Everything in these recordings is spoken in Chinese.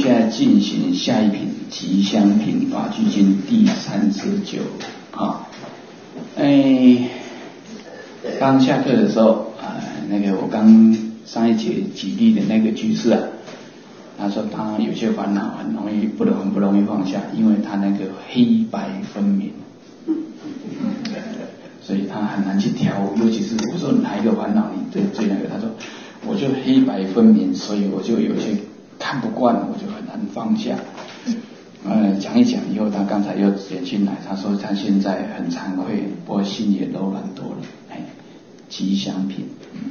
现在进行下一品吉祥品法句经第39啊。刚下课的时候那个我刚上一节举例的那个居士啊，他说他有些烦恼很不容易放下，因为他那个黑白分明，所以他很难去调。尤其是我说哪一个烦恼你最那个，他说我就黑白分明，所以我就有些看不惯，我就很难放下。讲一讲以后，他刚才又直接进来，他说他现在很惭愧，不过心也柔软多了。吉祥品。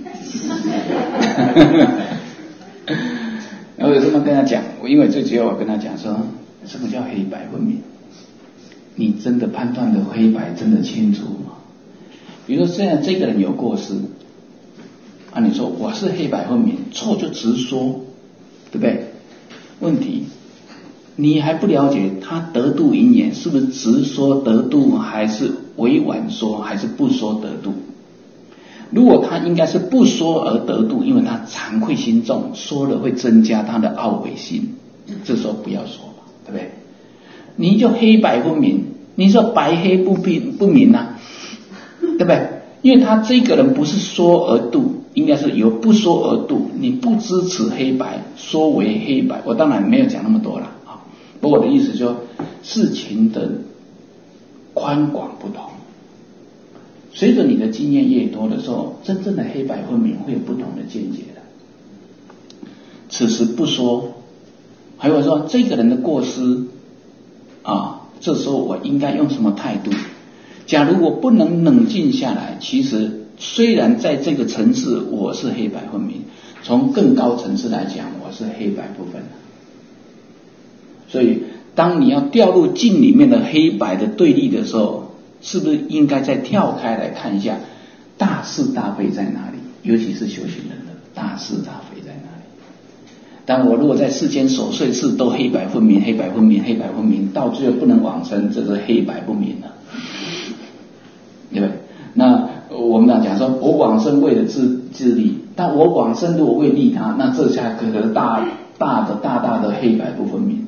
然后我这么跟他讲，因为最主要我跟他讲说，什么叫黑白分明？你真的判断的黑白真的清楚吗？比如说现在这个人有过失啊，你说我是黑白分明，错就直说，对不对？问题你还不了解他得度因缘是不是直说得度，还是委婉说，还是不说得度？如果他应该是不说而得度，因为他惭愧心重，说了会增加他的懊悔心，这时候不要说嘛，对不对？你就黑白分明，你说白黑不明啊，对不对？因为他这个人不是说而度，应该是由不说而度，你不支持黑白，说为黑白。我当然没有讲那么多了啊，不过我的意思说，事情的宽广不同。随着你的经验越多的时候，真正的黑白分明会有不同的见解的。此时不说，还有说这个人的过失啊，这时候我应该用什么态度？假如我不能冷静下来，其实虽然在这个层次我是黑白分明，从更高层次来讲，我是黑白不分的。所以当你要掉入镜里面的黑白的对立的时候，是不是应该再跳开来看一下大是大非在哪里？尤其是修行人的大是大非在哪里？但我如果在世间琐碎事都黑白分明，黑白分明，黑白分明，到最后不能往生，这是黑白不明了，对不对？那我们讲说我往生为了自利，但我往生如果为利他，那这下可能大的黑白不分明了。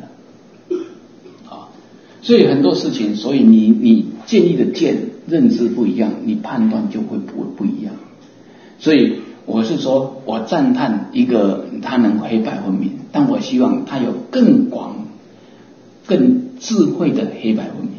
所以很多事情，所以你建立的认知不一样，你判断就会不一样。所以我是说，我赞叹一个他能黑白分明，但我希望他有更广、更智慧的黑白分明。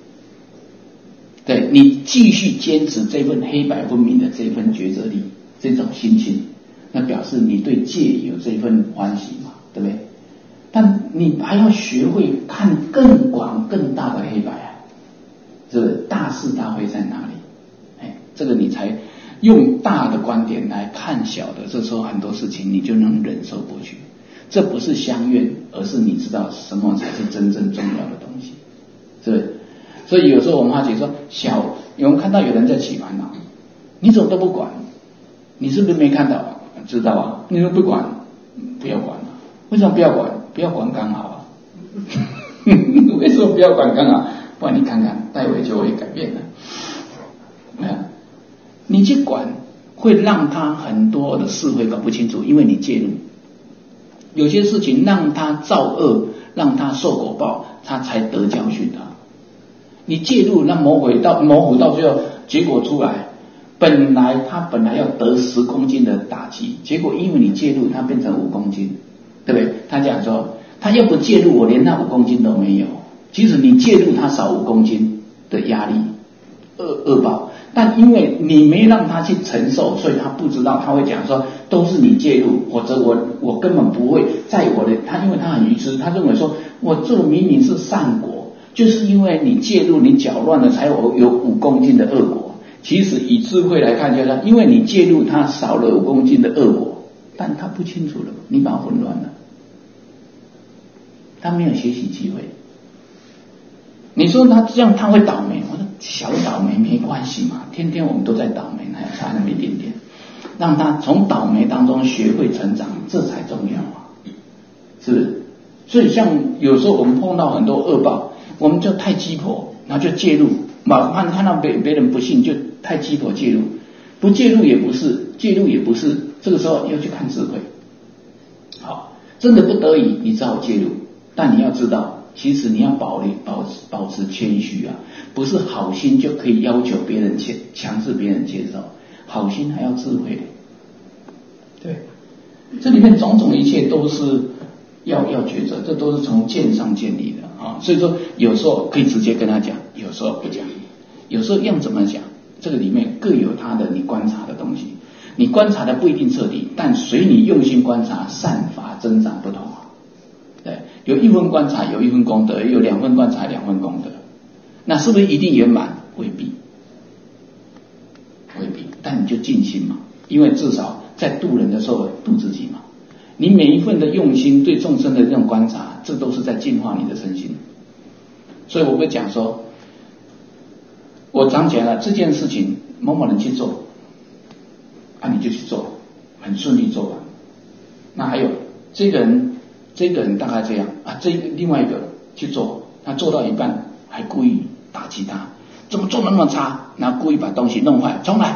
对，你继续坚持这份黑白分明的这份抉择力，这种心情，那表示你对戒有这份欢喜嘛，对不对？但你还要学会看更广更大的黑白啊，这个大是大非在哪里？这个你才用大的观点来看小的，这时候很多事情你就能忍受过去。这不是相怨，而是你知道什么才是真正重要的东西，是不是？所以有时候我们发觉说我们看到有人在起烦恼，你怎么都不管？你是不是没看到？知道啊？你说不管，不要管了。为什么不要管？不要管刚好啊。为什么不要管刚好？不然你看看，待会就会改变了。你去管，会让他很多的事会搞不清楚，因为你介入。有些事情让他造恶，让他受果报，他才得教训的。你介入，那模糊到最后，结果出来，本来要得10公斤的打击，结果因为你介入，他变成5公斤。对不对？他讲说，他要不介入，我连那5公斤都没有。即使你介入，他少5公斤的压力，恶报。但因为你没让他去承受，所以他不知道，他会讲说，都是你介入，或者我根本不会在我的他，因为他很愚痴，他认为说我这明明是善果，就是因为你介入，你搅乱了，才有5公斤的恶果。其实以智慧来看，就是因为你介入，他少了5公斤的恶果。但他不清楚了，你把他混乱了，他没有学习机会。你说他这样他会倒霉，我说小倒霉没关系嘛，天天我们都在倒霉，还差那么一点点，让他从倒霉当中学会成长，这才重要啊，是不是？所以像有时候我们碰到很多恶报，我们就太鸡婆，然后就介入，看到别人不幸就太鸡婆介入，不介入也不是，介入也不是。这个时候要去看智慧。好，真的不得已，你只好介入。 但你要知道，其实你要保持谦虚啊，不是好心就可以要求别人强制别人接受，好心还要智慧。对，这里面种种一切都是要抉择，这都是从见上建立的啊。所以说有时候可以直接跟他讲，有时候不讲，有时候要怎么讲，这个里面各有他的你观察的东西，你观察的不一定彻底，但随你用心观察，善法增长不同啊。对，有1分观察有1分功德，有2分观察2分功德，那是不是一定圆满？未必，但你就尽心嘛，因为至少在度人的时候度自己嘛。你每一份的用心对众生的这种观察，这都是在净化你的身心。所以我会讲说，我常讲了这件事情某某人去做啊，你就去做，很顺利做完。那还有这个人大概这样啊，另外一个去做，他做到一半还故意打击他，怎么做那么差，然后故意把东西弄坏，重来。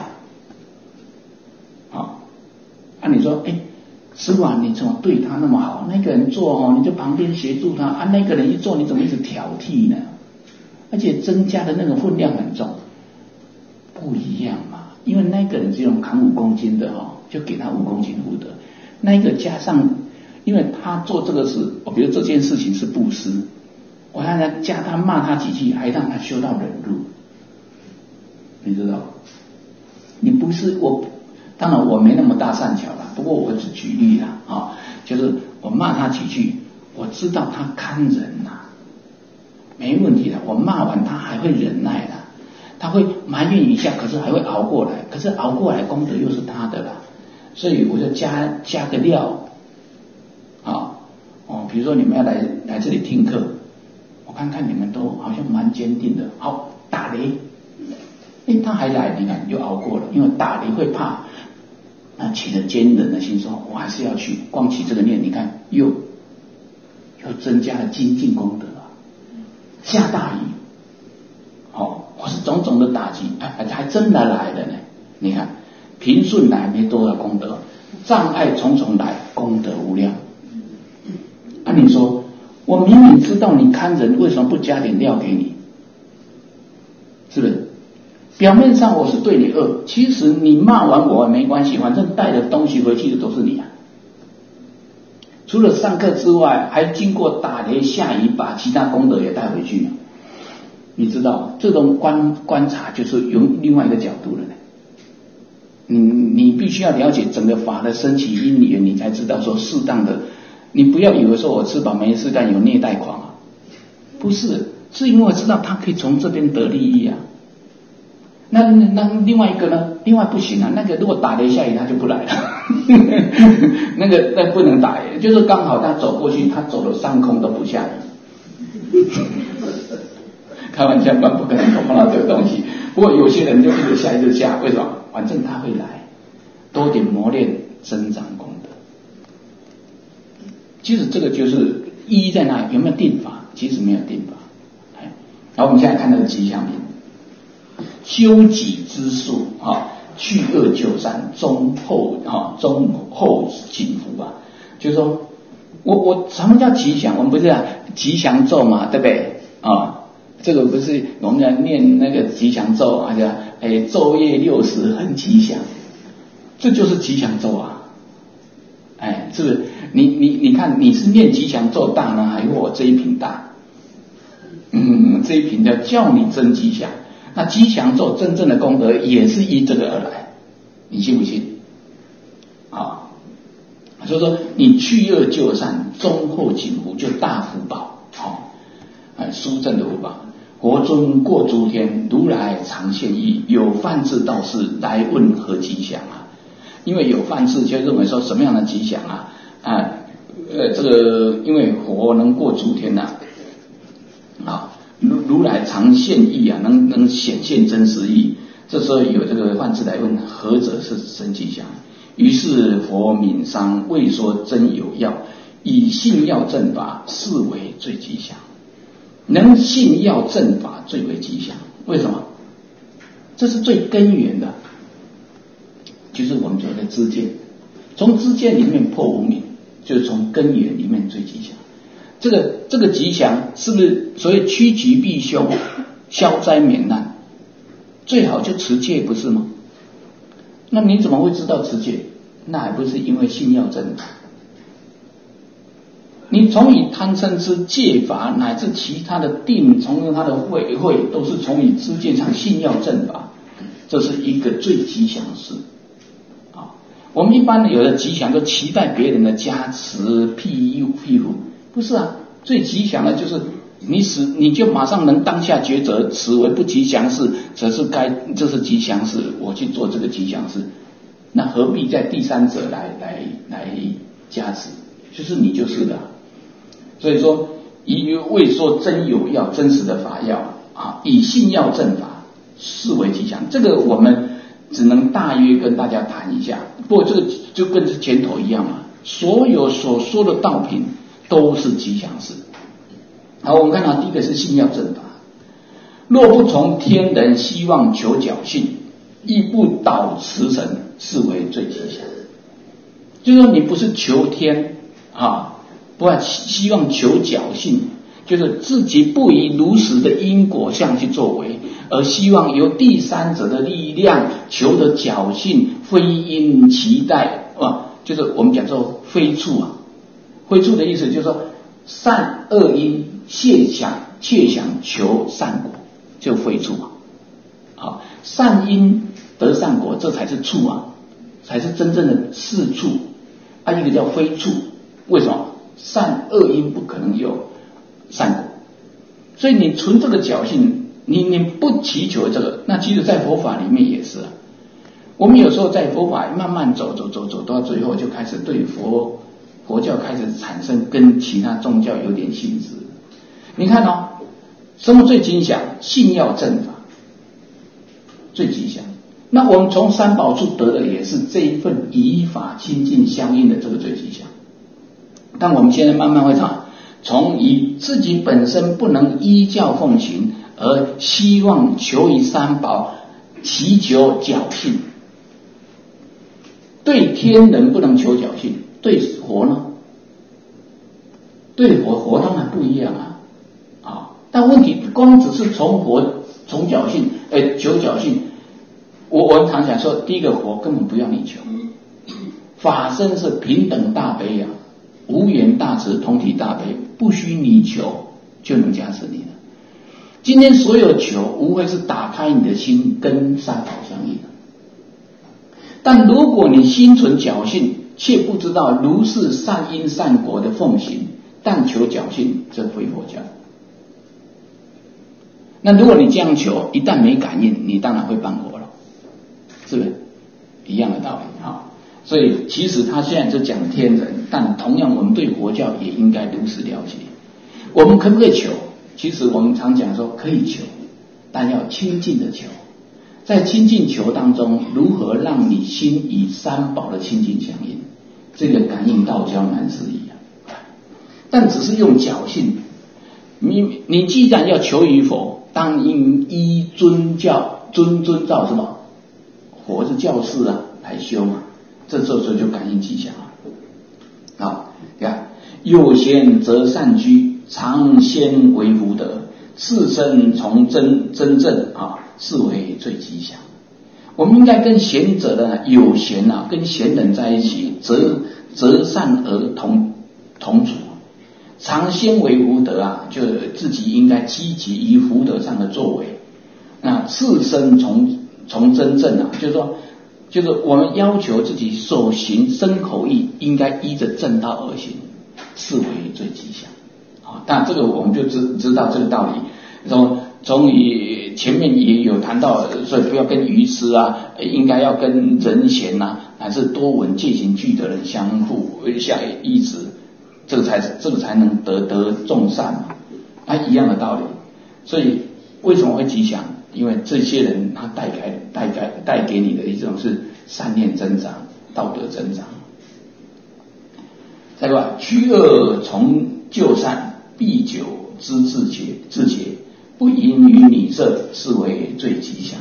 好，你说师父啊，你怎么对他那么好？那个人做你就旁边协助他啊，那个人一做你怎么一直挑剔呢？而且增加的那个分量很重，不一样嘛。因为那个人只有扛5公斤的就给他5公斤福德，那个加上，因为他做这个事，比如这件事情是布施，我还要加他骂他几句，还让他修到忍辱，你知道？你不是我。当然我没那么大善巧了，不过我只举例了就是我骂他几句，我知道他堪忍没问题的，我骂完他还会忍耐的，他会埋怨一下，可是还会熬过来，可是熬过来功德又是他的了，所以我就加个料比如说你们要来这里听课，我看看你们都好像蛮坚定的，好打雷，他还来，你看又熬过了，因为打雷会怕。那起了坚忍的心，说我还是要去，光起这个念，你看又增加了精进功德了。下大雨或是种种的打击，还真的来了呢。你看平顺来没多少功德，障碍重重来，功德无量。你说我明明知道你堪忍，为什么不加点料给你？是不是？表面上我是对你恶，其实你骂完我也没关系，反正带的东西回去的都是你啊。除了上课之外，还经过打雷下雨，把其他功德也带回去。你知道这种观察就是用另外一个角度了呢。你必须要了解整个法的升起因缘，你才知道说适当的。你不要以为说我吃饱没事干有虐待狂不是，是因为我知道他可以从这边得利益啊。那另外一个呢？另外不行啊，那个如果打雷下雨他就不来了，那不能打，就是刚好他走过去，他走了上空都不下雨。开玩笑，不可能碰到这个东西。不过有些人就一直下，为什么？反正他会来，多点磨练，增长功德。其实这个就是意义在哪里？有没有定法？其实没有定法。好，我们现在看那个吉祥品。修己之术去恶就善，忠厚谨福就是说我什么叫吉祥？我们不是吉祥咒嘛，对不对这个不是我们要念那个吉祥咒叫昼夜60很吉祥，这就是吉祥咒是不是？你看你是念吉祥咒大呢，还是我这一品大？这一品叫你真吉祥。那吉祥咒真正的功德也是依这个而来，你信不信？所以说你去恶就善，忠厚谨福，就大福报殊胜的福报。国尊过诸天，如来常现意，有梵志道士来问何吉祥因为有梵志就认为说什么样的吉祥这个因为佛能过诸天如来常现意能显现真实意。这时候有这个梵志来问何者是真吉祥，于是佛悯伤，未说真有药，以信要正法，是为最吉祥。能信要正法最为吉祥，为什么？这是最根源的，就是我们说的知见。从知见里面破无明，就是从根源里面最吉祥。 这个吉祥是不是所谓趋吉避凶、消灾免难？最好就持戒，不是吗？那你怎么会知道持戒？那还不是因为信要正法？你从以贪嗔痴戒法乃至其他的定，从他的慧都是从以知见上信要正法，这是一个最吉祥事啊。我们一般有的吉祥都期待别人的加持庇护，不是啊？最吉祥的就是你就马上能当下抉择，此为不吉祥事，这是吉祥事，我去做这个吉祥事，那何必在第三者来加持？就是你就是的。所以说，为说真有药，真实的法药啊，以信要正法，视为吉祥。这个我们只能大约跟大家谈一下。不过这个就跟前头一样嘛，所有所说的道品都是吉祥事。好，我们看到第一个是信要正法，若不从天人希望求侥幸，亦不导慈神，是为最吉祥。就是说你不是求天啊。不要希望求侥幸，就是自己不以如实的因果相去作为，而希望由第三者的力量求得侥幸，非因期待啊，就是我们讲说非处啊。非处的意思就是说善恶因切想求善果，就非处啊。好，善因得善果，这才是处啊，才是真正的是处啊。一个叫非处，为什么？善恶因不可能有善果，所以你存这个侥幸，你不祈求这个，那其实在佛法里面也是啊。我们有时候在佛法慢慢走到最后，就开始对佛教开始产生跟其他宗教有点性质。你看哦，什么最吉祥？信要正法最吉祥。那我们从三宝处得的也是这一份以法亲近相应的这个最吉祥。但我们现在慢慢会从以自己本身不能依教奉行，而希望求于三宝，祈求侥幸。对天人不能求侥幸，对佛呢？对佛当然不一样啊！但问题光只是从侥幸，求侥幸，我们常讲说，第一个佛根本不要你求，法身是平等大悲啊。无缘大慈，同体大悲，不需你求就能加持你了。今天所有求，无非是打开你的心，跟三宝相应的。但如果你心存侥幸，却不知道如是善因善果的奉行，但求侥幸，这非佛教。那如果你这样求，一旦没感应，你当然会半佛了，是不是？一样的道理啊。所以其实他现在就讲天人，但同样我们对佛教也应该如实了解。我们可不可以求？其实我们常讲说可以求，但要亲近的求。在亲近求当中，如何让你心与三宝的亲近相应？这个感应道交难事宜啊。但只是用侥幸，你既然要求于佛，当应依遵照什么？佛是教士啊，来修嘛。这时候就感应吉祥了。好，你看，有贤则善居，常先为福德，次生从真正啊，是为最吉祥。我们应该跟贤者的有贤啊，跟贤人在一起，择善而同处，常先为福德啊，就自己应该积极于福德上的作为。那次生从真正啊，就是我们要求自己所行身口意应该依着正道而行，是为最吉祥啊。但这个我们就知道这个道理。从前面也有谈到，所以不要跟愚痴啊，应该要跟人贤啊，还是多闻戒行具的人相互相依止，这个才能得众善嘛，一样的道理。所以为什么会吉祥？因为这些人他带给你的一种是善念增长，道德增长。再过来，趋恶从就善，必久知自节，不淫于女色，是为最吉祥。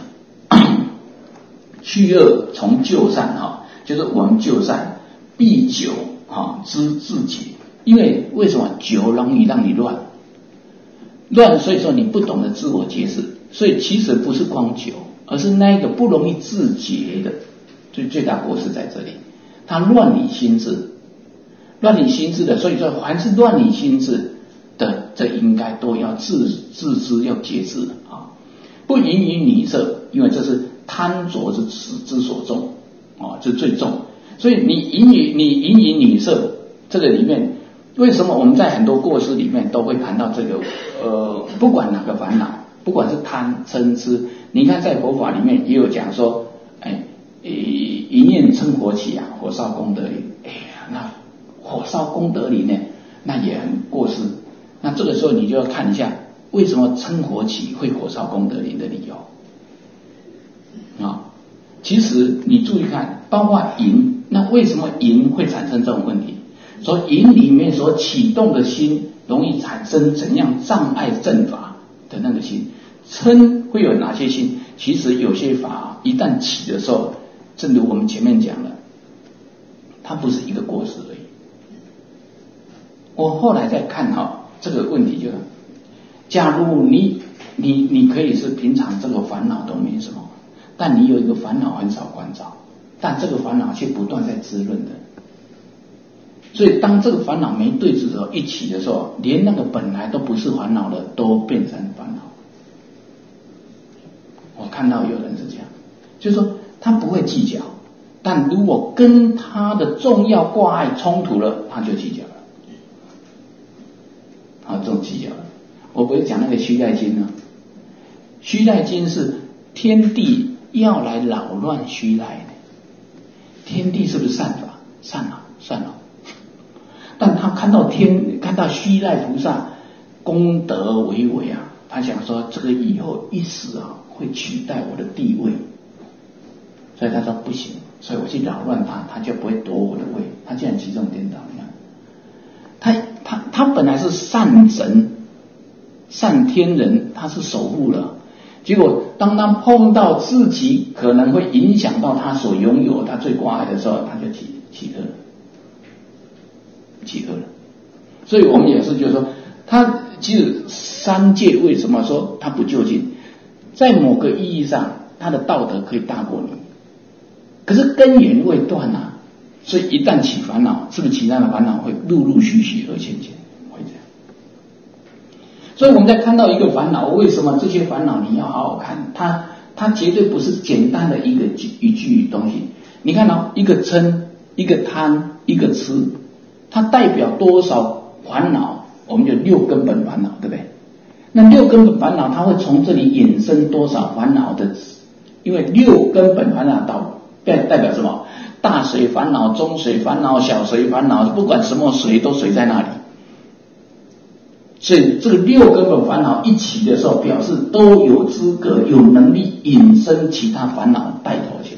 趋恶从就善就是我们就善，必久知自节， 因为为什么酒容易让你乱，所以说你不懂得自我节制，所以其实不是光酒，而是那个不容易自节的，最大过失在这里，它乱你心智的，所以说凡是乱你心智的，这应该都要自知要节制啊，不淫于女色，因为这是贪着之所重啊，这最重，所以你淫于女色，这个里面为什么我们在很多过失里面都会谈到这个不管哪个烦恼，不管是贪嗔痴，你看在佛法里面也有讲说，一念嗔火起啊，火烧功德林，那火烧功德林呢，那也很过失。那这个时候你就要看一下，为什么嗔火起会火烧功德林的理由啊？其实你注意看，包括淫，那为什么淫会产生这种问题？所以淫里面所启动的心，容易产生怎样障碍正法的那个心。嗔会有哪些心？其实有些法一旦起的时候，正如我们前面讲的，它不是一个过失而已。我后来再看这个问题，就是假如你可以是平常这个烦恼都没什么，但你有一个烦恼很少关照，但这个烦恼却不断在滋润的，所以当这个烦恼没对治的时候，一起的时候，连那个本来都不是烦恼的都变成烦恼。我看到有人是这样，就是说他不会计较，但如果跟他的重要挂碍冲突了，他就计较了。这种计较了。我不是讲那个须赖经呢？须赖经是天帝要来扰乱须赖的，天帝是不是善法？善了。但他看到须赖菩萨功德为伟啊，他想说这个以后一死会取代我的地位，所以他说不行，所以我去扰乱他，他就不会夺我的位。他竟然起这种颠倒，你看，他本来是善神、善天人，他是守护了，结果当他碰到自己可能会影响到他所拥有他最挂碍的时候，他就起恶了。所以我们也是就是说，他其实三界为什么说他不究竟，在某个意义上他的道德可以大过你，可是根源未断啊，所以一旦起烦恼，是不是其他的烦恼会陆续而现前，会这样。所以我们在看到一个烦恼，为什么这些烦恼你要好好看，它绝对不是简单的一句东西。你看一个嗔，一个贪，一个痴，它代表多少烦恼？我们就6根本烦恼，对不对？那6根本烦恼，它会从这里衍生多少烦恼的？因为6根本烦恼代表什么？大水烦恼、中水烦恼、小水烦恼，不管什么水都水在那里。所以这个6根本烦恼一起的时候，表示都有资格、有能力引申其他烦恼带头起来。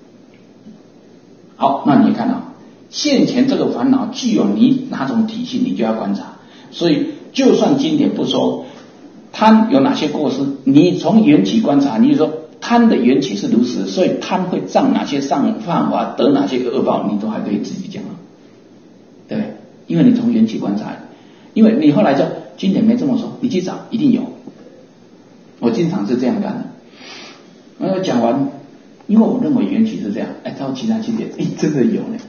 好，那你看现前这个烦恼具有你哪种体性，你就要观察。所以就算经典不说贪有哪些过失，你从缘起观察，你就说贪的缘起是如此，所以贪会障哪些上犯法，得哪些恶报，你都还可以自己讲，对不对？因为你从缘起观察，因为你后来就经典没这么说，你去找一定有。我经常是这样干的。讲完，因为我认为缘起是这样，照其他经典，真的有呢。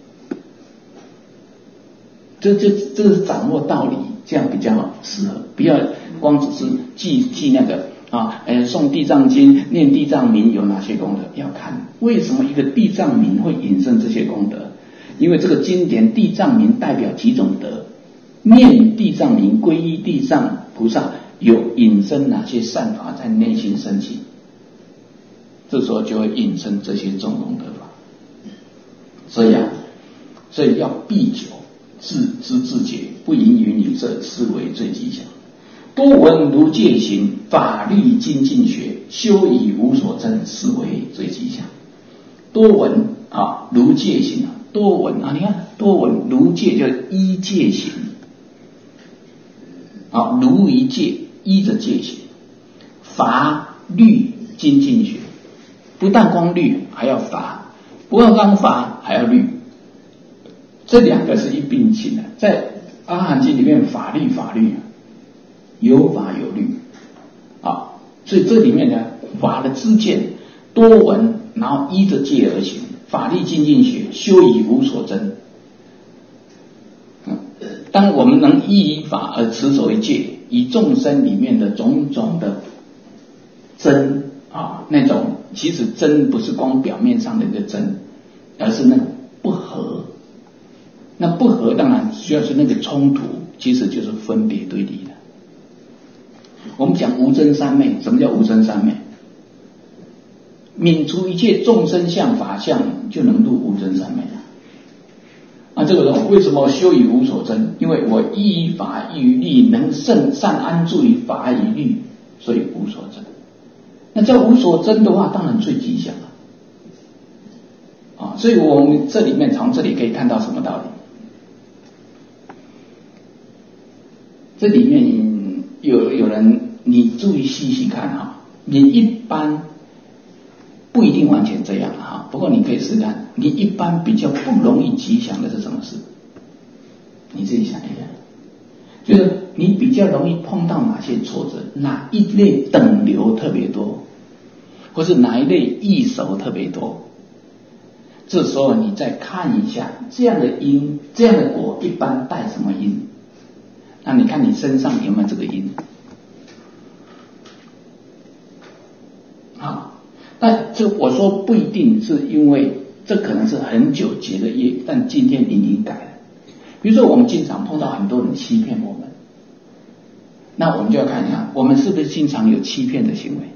这是掌握道理，这样比较适合，不要光只是记那个诵地藏经、念地藏名有哪些功德，要看为什么一个地藏名会引申这些功德。因为这个经典地藏名代表几种德，念地藏名皈依地藏菩萨有引申哪些善法在内心升起，这时候就会引申这些众功德法。所以要避酒，自知自觉，不淫于女色，是为最吉祥。多闻如戒行，法律精进学，修以无所争，是为最吉祥。多闻如戒行多闻你看多闻如戒就依戒行如一戒，依着戒行。法律精进学，不但光律，还要法，不但光法还要律，这两个是一并行的。在阿含经里面法律有法有律啊，所以这里面呢，法的知见多闻，然后依着戒而行，法力精进学，修以无所争。当我们能依法而持守一戒，以众生里面的种种的争啊，那种其实争不是光表面上的一个争，而是那个不合。那不合当然主要是那个冲突，其实就是分别对立的。我们讲无争三昧，什么叫无争三昧？泯除一切众生相法相，就能入无争三昧了。啊，这个人为什么修以无所争？因为我依法依律，能善安住于法与律，所以无所争。那叫无所争的话，当然最吉祥了。啊，所以我们这里面从这里可以看到什么道理？这里面有人，你注意细细看哈，你一般不一定完全这样哈，不过你可以试看，你一般比较不容易吉祥的是什么事？你自己想一想，就是你比较容易碰到哪些挫折，哪一类等流特别多，或是哪一类异熟特别多。这时候你再看一下这样的因，这样的果一般带什么因？那你看你身上有没有这个因？好，但这我说不一定，是因为这可能是很久结的业，但今天你已经改了。比如说我们经常碰到很多人欺骗我们，那我们就要看一下，我们是不是经常有欺骗的行为？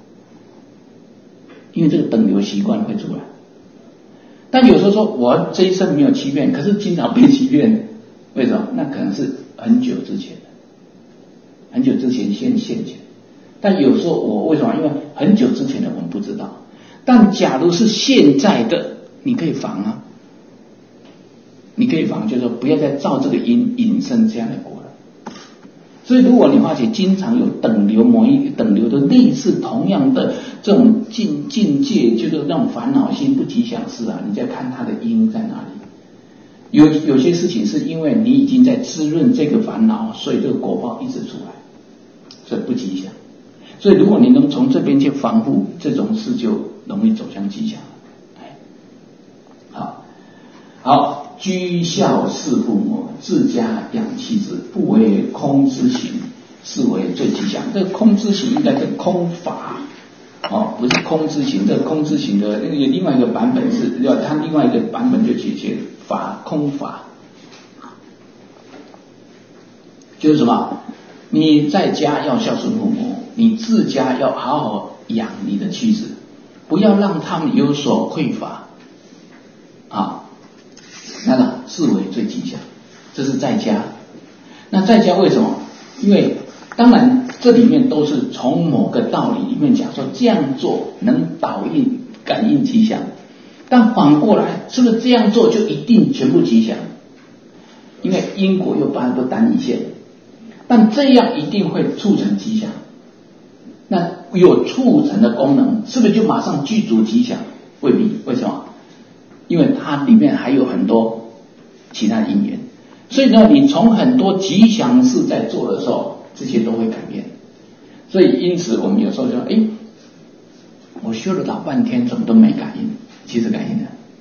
因为这个等流习惯会出来。但有时候说我这一生没有欺骗，可是经常被欺骗，为什么？那可能是很久之前的，很久之前现前。但有时候我为什么？因为很久之前的我们不知道。但假如是现在的，你可以防啊，你可以防，就是说不要再照这个因引生这样的果了。所以如果你发觉经常有等流某一等流的类似同样的这种境界，就是那种烦恼心不吉祥事啊，你再看它的因在哪里。有些事情是因为你已经在滋润这个烦恼，所以这个果报一直出来，所以不吉祥。所以如果你能从这边去防护，这种事就容易走向吉祥。好，居孝事父母，自家养妻子，不为空之行，是为最吉祥。这个空之行应该是空法不是空之行。这个空之行的另外一个版本是，它另外一个版本就解决法空法，就是什么？你在家要孝顺父母，你自家要好好养你的妻子，不要让他们有所匮乏啊。那个视为最吉祥，这是在家。那在家为什么？因为当然这里面都是从某个道理里面讲说这样做能导应感应吉祥，但反过来是不是这样做就一定全部吉祥？因为因果又不单一线，但这样一定会促成吉祥。那有促成的功能，是不是就马上具足吉祥？未必。为什么？因为它里面还有很多其他因缘，所以呢，你从很多吉祥事在做的时候，这些都会改变。所以因此我们有时候说，我修了老半天怎么都没感应，其实感应的，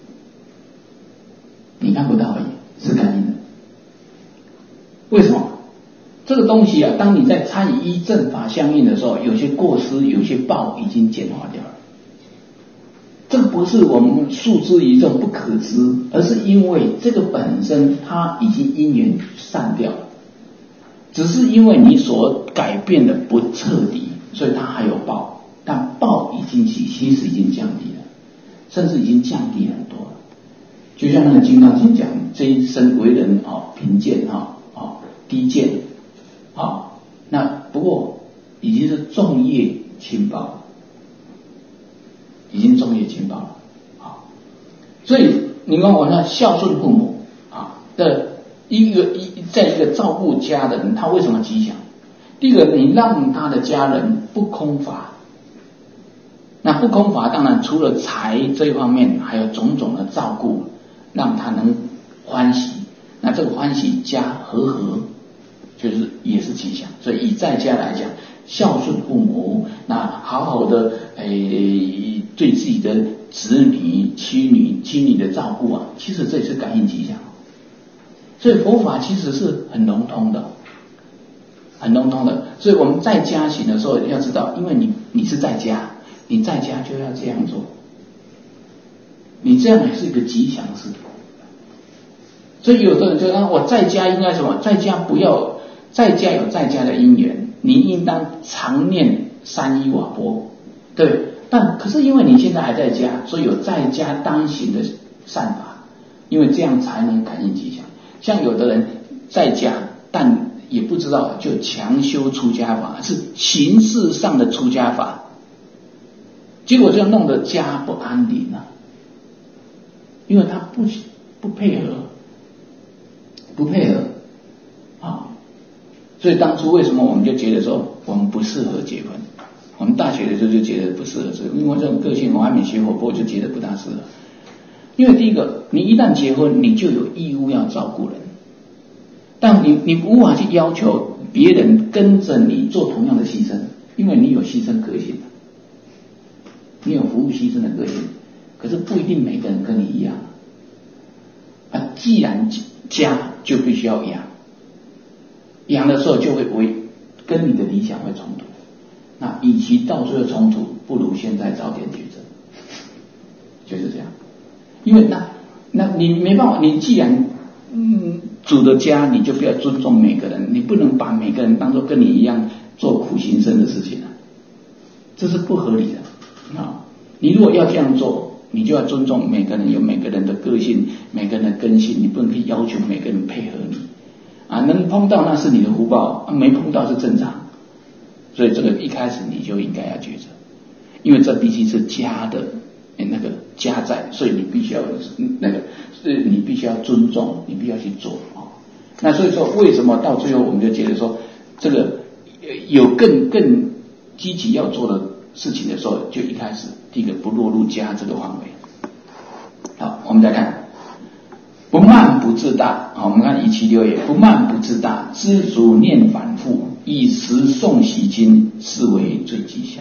你看不到而已，是感应的。为什么？这个东西啊，当你在参与依正法相应的时候，有些过失，有些报已经简化掉了。这个不是我们诉之于这种不可知，而是因为这个本身它已经因缘散掉了，只是因为你所改变的不彻底，所以它还有报，但报已经其实已经降低了，甚至已经降低很多了。就像那个《金刚经》讲，这一生为人贫贱低贱那不过已经是重业轻报，已经重业轻报了所以你看我那孝顺父母的在一个照顾家的人，他为什么吉祥？第一个，你让他的家人不空乏，那不空乏当然除了财这一方面，还有种种的照顾，让他能欢喜。那这个欢喜家和就是也是吉祥。所以以在家来讲，孝顺父母，那好好的对自己的子女、妻女的照顾啊，其实这也是感应吉祥。所以佛法其实是很笼统的，很笼统的。所以我们在家行的时候要知道，因为你是在家，你在家就要这样做，你这样也是一个吉祥事。所以有的人就说我在家应该什么？在家不要，在家有在家的因缘，你应当常念三一瓦钵，对。但可是因为你现在还在家，所以有在家当行的善法，因为这样才能感应吉祥。像有的人在家，但也不知道，就强修出家法，是形式上的出家法，结果就弄得家不安宁了，因为他不配合啊。所以当初为什么我们就觉得说我们不适合结婚？我们大学的时候就觉得不适合，因为这种个性我还没学佛，就觉得不大适合。因为第一个，你一旦结婚，你就有义务要照顾人，但你无法去要求别人跟着你做同样的牺牲，因为你有牺牲个性，你有服务牺牲的个性，可是不一定每个人跟你一样啊。既然家就必须要养的时候就会跟你的理想会冲突。那与其到最后冲突，不如现在早点抉择，就是这样。因为那你没办法，你既然组的家，你就不要尊重每个人，你不能把每个人当作跟你一样做苦行僧的事情啊，这是不合理的啊。你如果要这样做，你就要尊重每个人，有每个人的个性，每个人的根性，你不能去要求每个人配合你啊。能碰到那是你的福报，没碰到是正常。所以这个一开始你就应该要抉择，因为这毕竟是家的那个家在，所以你必须要你必须要尊重，你必须要去做啊。那所以说，为什么到最后我们就觉得说，这个有更积极要做的事情的时候，就一开始第一个不落入家这个范围。好，我们再看，不慢不自大。好，我们看176页，不慢不自大，知足念反复，以时诵习经，是为最吉祥。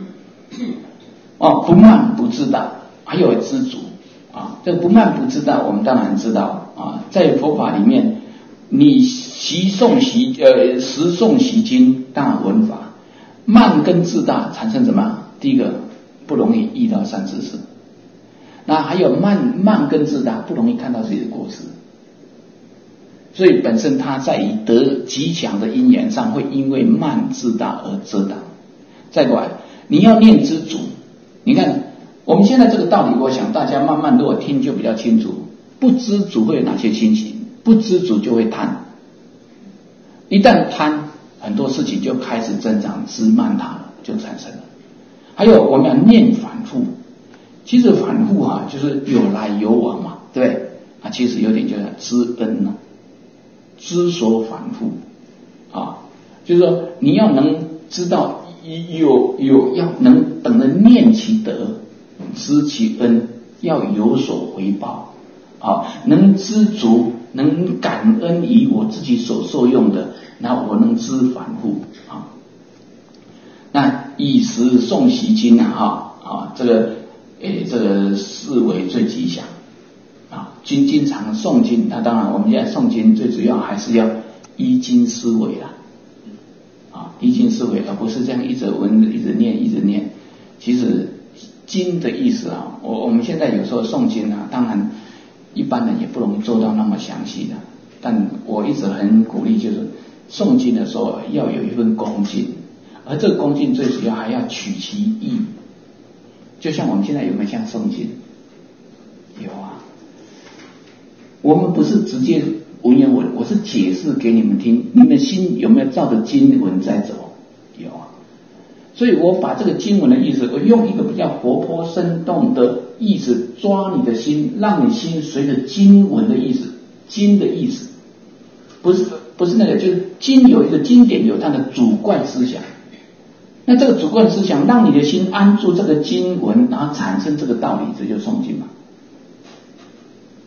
不慢不自大，还有知足啊。这个不慢不自大，我们当然知道啊，在佛法里面，你时诵习经，当然闻法。慢跟自大产生什么？第一个不容易遇到善知识，那还有慢跟自大不容易看到自己的过失。所以本身他在于得吉祥的因缘上，会因为慢自大而遮挡。再过来，你要念知足。你看我们现在这个道理，我想大家慢慢如果听就比较清楚。不知足会有哪些情形？不知足就会贪，一旦贪，很多事情就开始增长，知慢它了，就产生了。还有我们要念反复，其实反复就是有来有往嘛，对不对啊？其实有点就是知恩了。知所反复啊，就是说你要能知道要能等着念其德，知其恩，要有所回报啊，能知足，能感恩于我自己所受用的，然后我能知反复啊。那以时诵习经这个视为最吉祥。经常诵经，那当然我们现在诵经最主要还是要依经思维啦，依经思维，而不是这样一直闻一直念。其实经的意思我们现在有时候诵经当然一般人也不容易做到那么详细的，但我一直很鼓励，就是诵经的时候要有一份恭敬，而这个恭敬最主要还要取其意。就像我们现在有没有像诵经？有啊。我们不是直接文言文，我是解释给你们听，你们心有没有照着经文在走？有啊。所以我把这个经文的意思，我用一个比较活泼生动的意思抓你的心，让你心随着经文的意思，经的意思，不是那个，就是经有一个经典有它的主观思想，那这个主观思想让你的心安住这个经文，然后产生这个道理，这就是诵经嘛。那我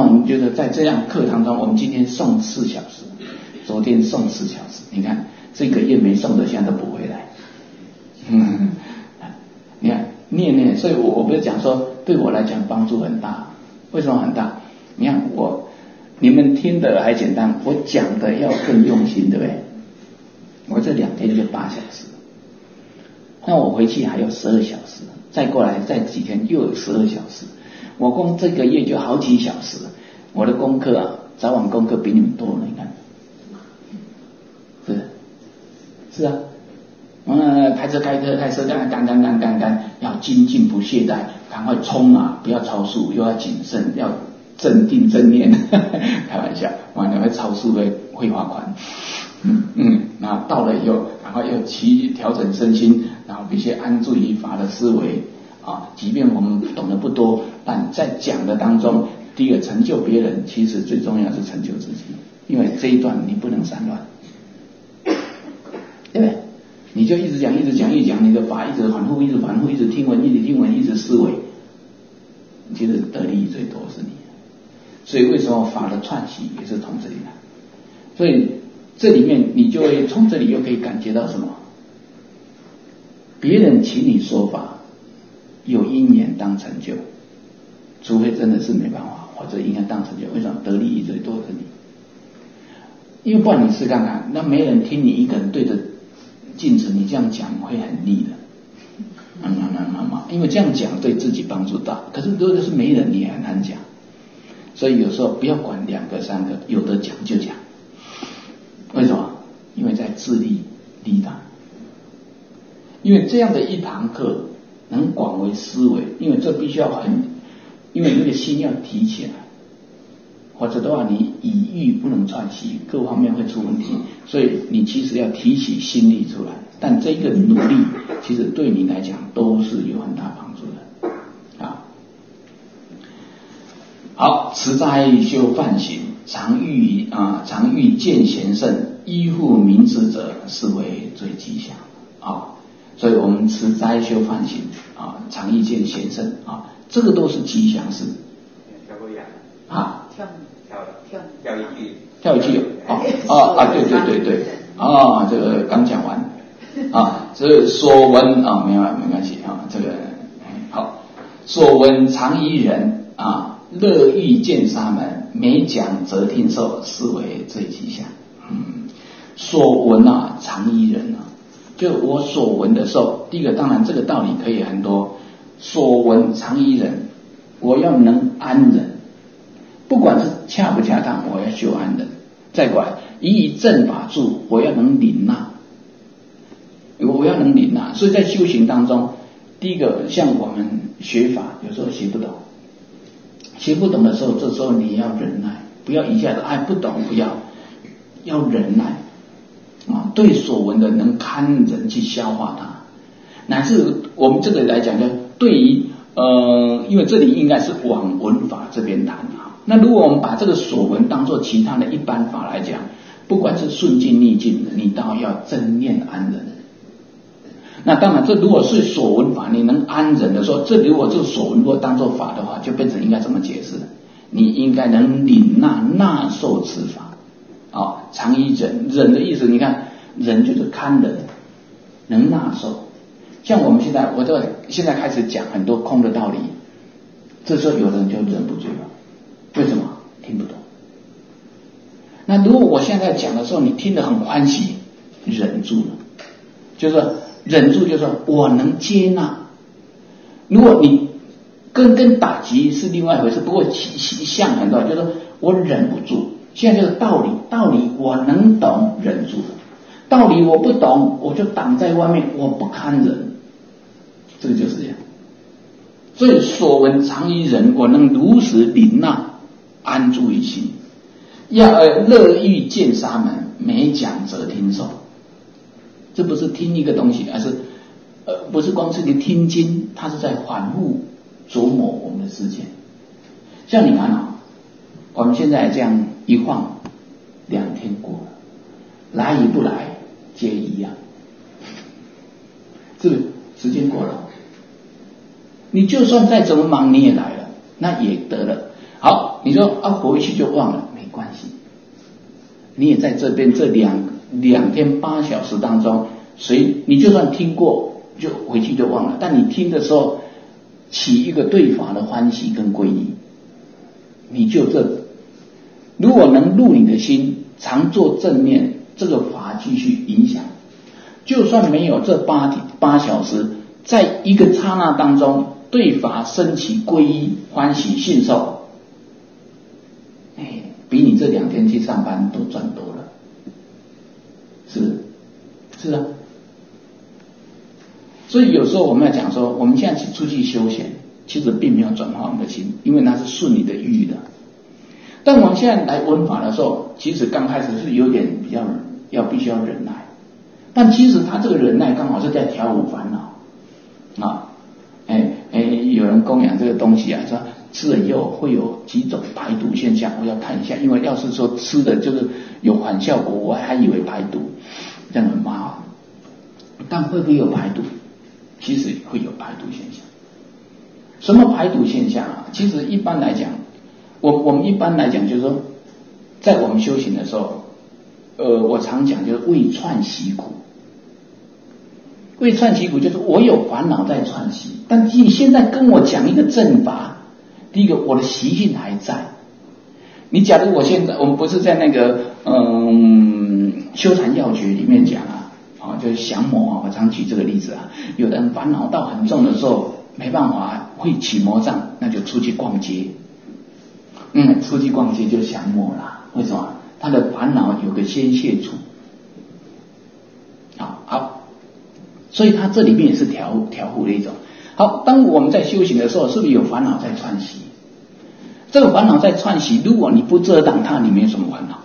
我们觉得在这样课堂中，我们今天送4小时，昨天送4小时，你看这个月没送的现在都补回来。你看念，所以我不是讲说对我来讲帮助很大，为什么很大？你看你们听的还简单，我讲的要更用心，对不对？我这2天就8小时，那我回去还有12小时，再过来再几天又有12小时，我光这个月就好几小时。我的功课啊，早晚功课比你们多了，你看，是啊。开车干，要精进不懈怠，赶快冲啊！不要超速，又要谨慎，要镇定正念。开玩笑，完了会超速会罚款。那到了以后，赶快又调整身心，然后必须安住于法的思维啊。即便我们懂得不多，但在讲的当中，第一个成就别人，其实最重要是成就自己，因为这一段你不能散乱，对不对？你就一直讲，你的法一直反复，一直听闻，一直思维，其实得利益最多是你。所以为什么法的串习也是从这里来？所以这里面你就会从这里又可以感觉到什么？别人请你说法，有因缘当成就，除非真的是没办法，或者应该当成就。为什么得利益最多是你？因为不然你试看看，那没人听你一个人对着镜子你这样讲会很腻的，因为这样讲对自己帮助大，可是如果是没人你也很难讲。所以有时候不要管2个3个，有的讲就讲。为什么？因为在自利利他。因为这样的一堂课能广为思维，因为这必须要因为那个心要提起来，或者的话你语义不能串习，各方面会出问题，所以你其实要提起心力出来。但这个努力其实对你来讲都是有很大帮助的啊。好，持斋修梵行，常欲见贤圣，依附明智者，是为最吉祥啊。所以我们持斋修梵行啊，常欲见贤圣啊，这个都是吉祥事啊。跳一句对，这个刚讲完啊，这所闻啊，没关系啊，这个好，所闻常宜人啊，乐欲见沙门，每讲则听受，是为最吉祥。所闻啊，常宜人啊，就我所闻的时候，第一个当然这个道理可以很多，所闻常宜人，我要能安忍。不管是恰不恰当，我要修安忍。再过来，以正法住，我要能领纳，所以在修行当中，第一个像我们学法，有时候学不懂的时候，这时候你要忍耐，不要一下子不懂，要忍耐啊，对所闻的能堪忍去消化它，乃至我们这个来讲呢，对于因为这里应该是往闻法这边谈啊。那如果我们把这个所闻当作其他的一般法来讲，不管是顺境逆境的，你都要正念安忍。那当然，这如果是所闻法，你能安忍的时候，这如果这个所闻如果当作法的话，就变成应该怎么解释？你应该能领纳受此法啊，常以忍的意思，你看忍就是堪忍，能纳受。像我们现在开始讲很多空的道理，这时候有人就忍不住了。为什么？听不懂。那如果我现在讲的时候，你听得很欢喜，忍住了，就是忍住，就是我能接纳。如果你跟打击是另外一回事，不过像很多，就是我忍不住。现在这个道理我能懂，忍住了；道理我不懂，我就挡在外面，我不堪忍。这个就是这样。所以所闻常宜人，我能如实领纳。安住于心，要乐欲见沙门，每讲则听受。这不是听一个东西，而是不是光是你听经，它是在反复琢磨我们的世界。像你看啊，我们现在这样一晃2天过了，来与不来皆一样，是不是？时间过了，你就算再怎么忙，你也来了，那也得了。好。 好，你说啊回去就忘了，没关系，你也在这边这两天8小时当中，你就算听过就回去就忘了，但你听的时候起一个对法的欢喜跟皈依，你就如果能入你的心，常做正念，这个法继续影响，就算没有这8小时，在一个刹那当中对法升起皈依欢喜信受，比你这2天去上班都赚多了，是啊。所以有时候我们要讲说，我们现在出去修行，其实并没有转化我们的心，因为那是顺你的欲的。但我们现在来闻法的时候，其实刚开始是有点比较必须要忍耐，但其实他这个忍耐刚好是在调伏烦恼啊。有人供养这个东西啊，说吃了以后会有几种排毒现象，我要看一下，因为要是说吃的就是有反效果，我还以为排毒，这样很麻烦。但会不会有排毒？其实会有排毒现象。什么排毒现象啊？其实一般来讲，我们一般来讲就是说，在我们修行的时候，我常讲就是未串习苦。未串习苦就是我有烦恼在串习，但你现在跟我讲一个正法，第一个我的习性还在。你假如我们不是在那个修禅要诀里面讲啊，就是降魔啊，我常举这个例子啊，有人烦恼到很重的时候，没办法会起魔障，那就出去逛街，出去逛街就降魔了。为什么？他的烦恼有个宣泄处。好，所以他这里面也是调伏的一种。好，当我们在修行的时候，是不是有烦恼在串习？这个烦恼在串习，如果你不遮挡它，你没有什么烦恼，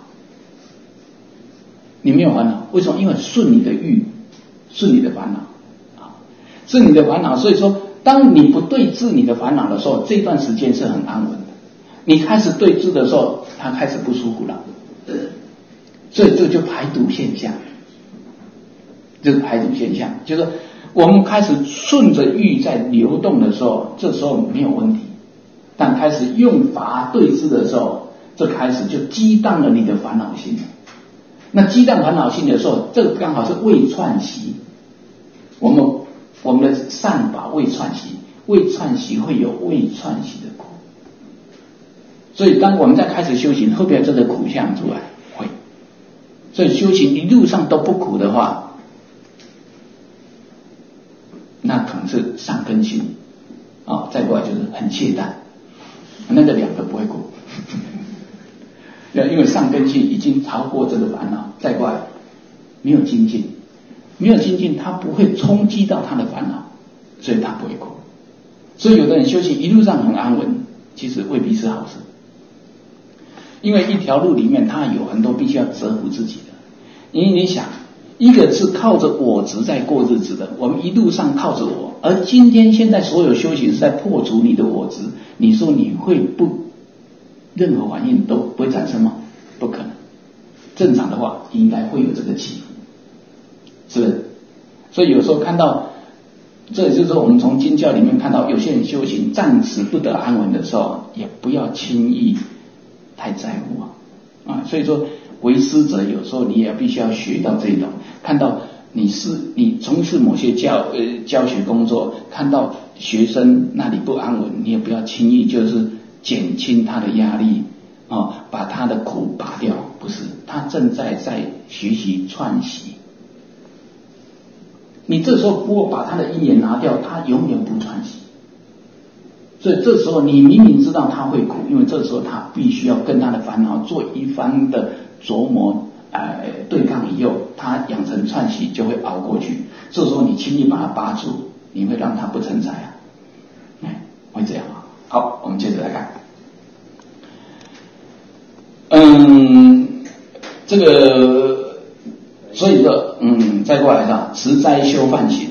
你没有烦恼。为什么？因为顺你的欲，顺你的烦恼顺你的烦恼。所以说，当你不对治你的烦恼的时候，这段时间是很安稳的。你开始对治的时候，它开始不舒服了，所以这就排毒现象。这是排毒现象，就是说我们开始顺着欲在流动的时候，这时候没有问题。但开始用法对治的时候，这开始就激荡了你的烦恼心。那激荡烦恼心的时候，这个刚好是未串习。我们的善法未串习，未串习会有未串习的苦。所以当我们在开始修行，会不会有这个苦相出来？会。所以修行一路上都不苦的话，那可能是上根性再过来就是很懈怠，那个2个不会苦。因为上根性已经超过这个烦恼，再过来没有精进，它不会冲击到他的烦恼，所以他不会苦。所以有的人修行一路上很安稳，其实未必是好事，因为一条路里面他有很多必须要折服自己的。因为你想，一个是靠着我执在过日子的，我们一路上靠着我，而今天现在所有修行是在破除你的我执，你说你会不任何反应都不会产生吗？不可能。正常的话应该会有这个起伏，是不是？所以有时候看到，这也就是说我们从经教里面看到有些人修行暂时不得安稳的时候，也不要轻易太在乎所以说为师者有时候你也必须要学到这种，看到你从事某些教学工作，看到学生那里不安稳，你也不要轻易就是减轻他的压力把他的苦拔掉，不是，他正在学习串习。你这时候不过把他的因缘拿掉，他永远不串习。所以这时候你明明知道他会苦，因为这时候他必须要跟他的烦恼做一番的琢磨对抗，以后他养成串习就会熬过去。这时候你轻易把他拔住，你会让他不成才会这样好，我们接着来看。这个所以说再过来持斋修梵行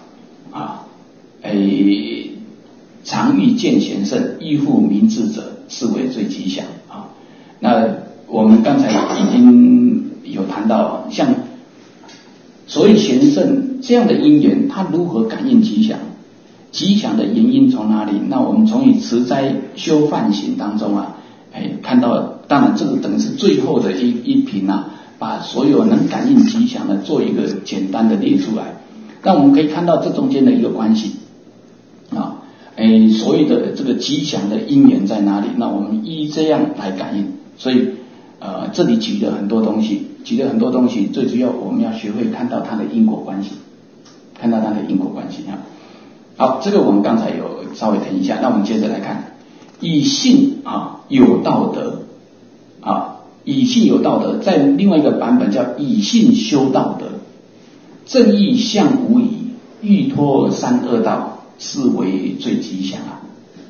常欲见贤圣，依附明智者，是为最吉祥那我们刚才已经有谈到，像所谓贤圣这样的因缘，它如何感应吉祥？吉祥的原因从哪里？那我们从持斋修梵行当中看到，当然这个等于是最后的一品啊，把所有能感应吉祥的做一个简单的列出来。那我们可以看到这中间的一个关系啊，所谓的这个吉祥的因缘在哪里？那我们依这样来感应。所以这里举了很多东西，最主要我们要学会看到它的因果关系，啊。好，这个我们刚才有稍微谈一下，那我们接着来看，以信有道德啊，以信有道德，在另外一个版本叫以信修道德，正义相无疑，欲脱三恶道，是为最吉祥啊。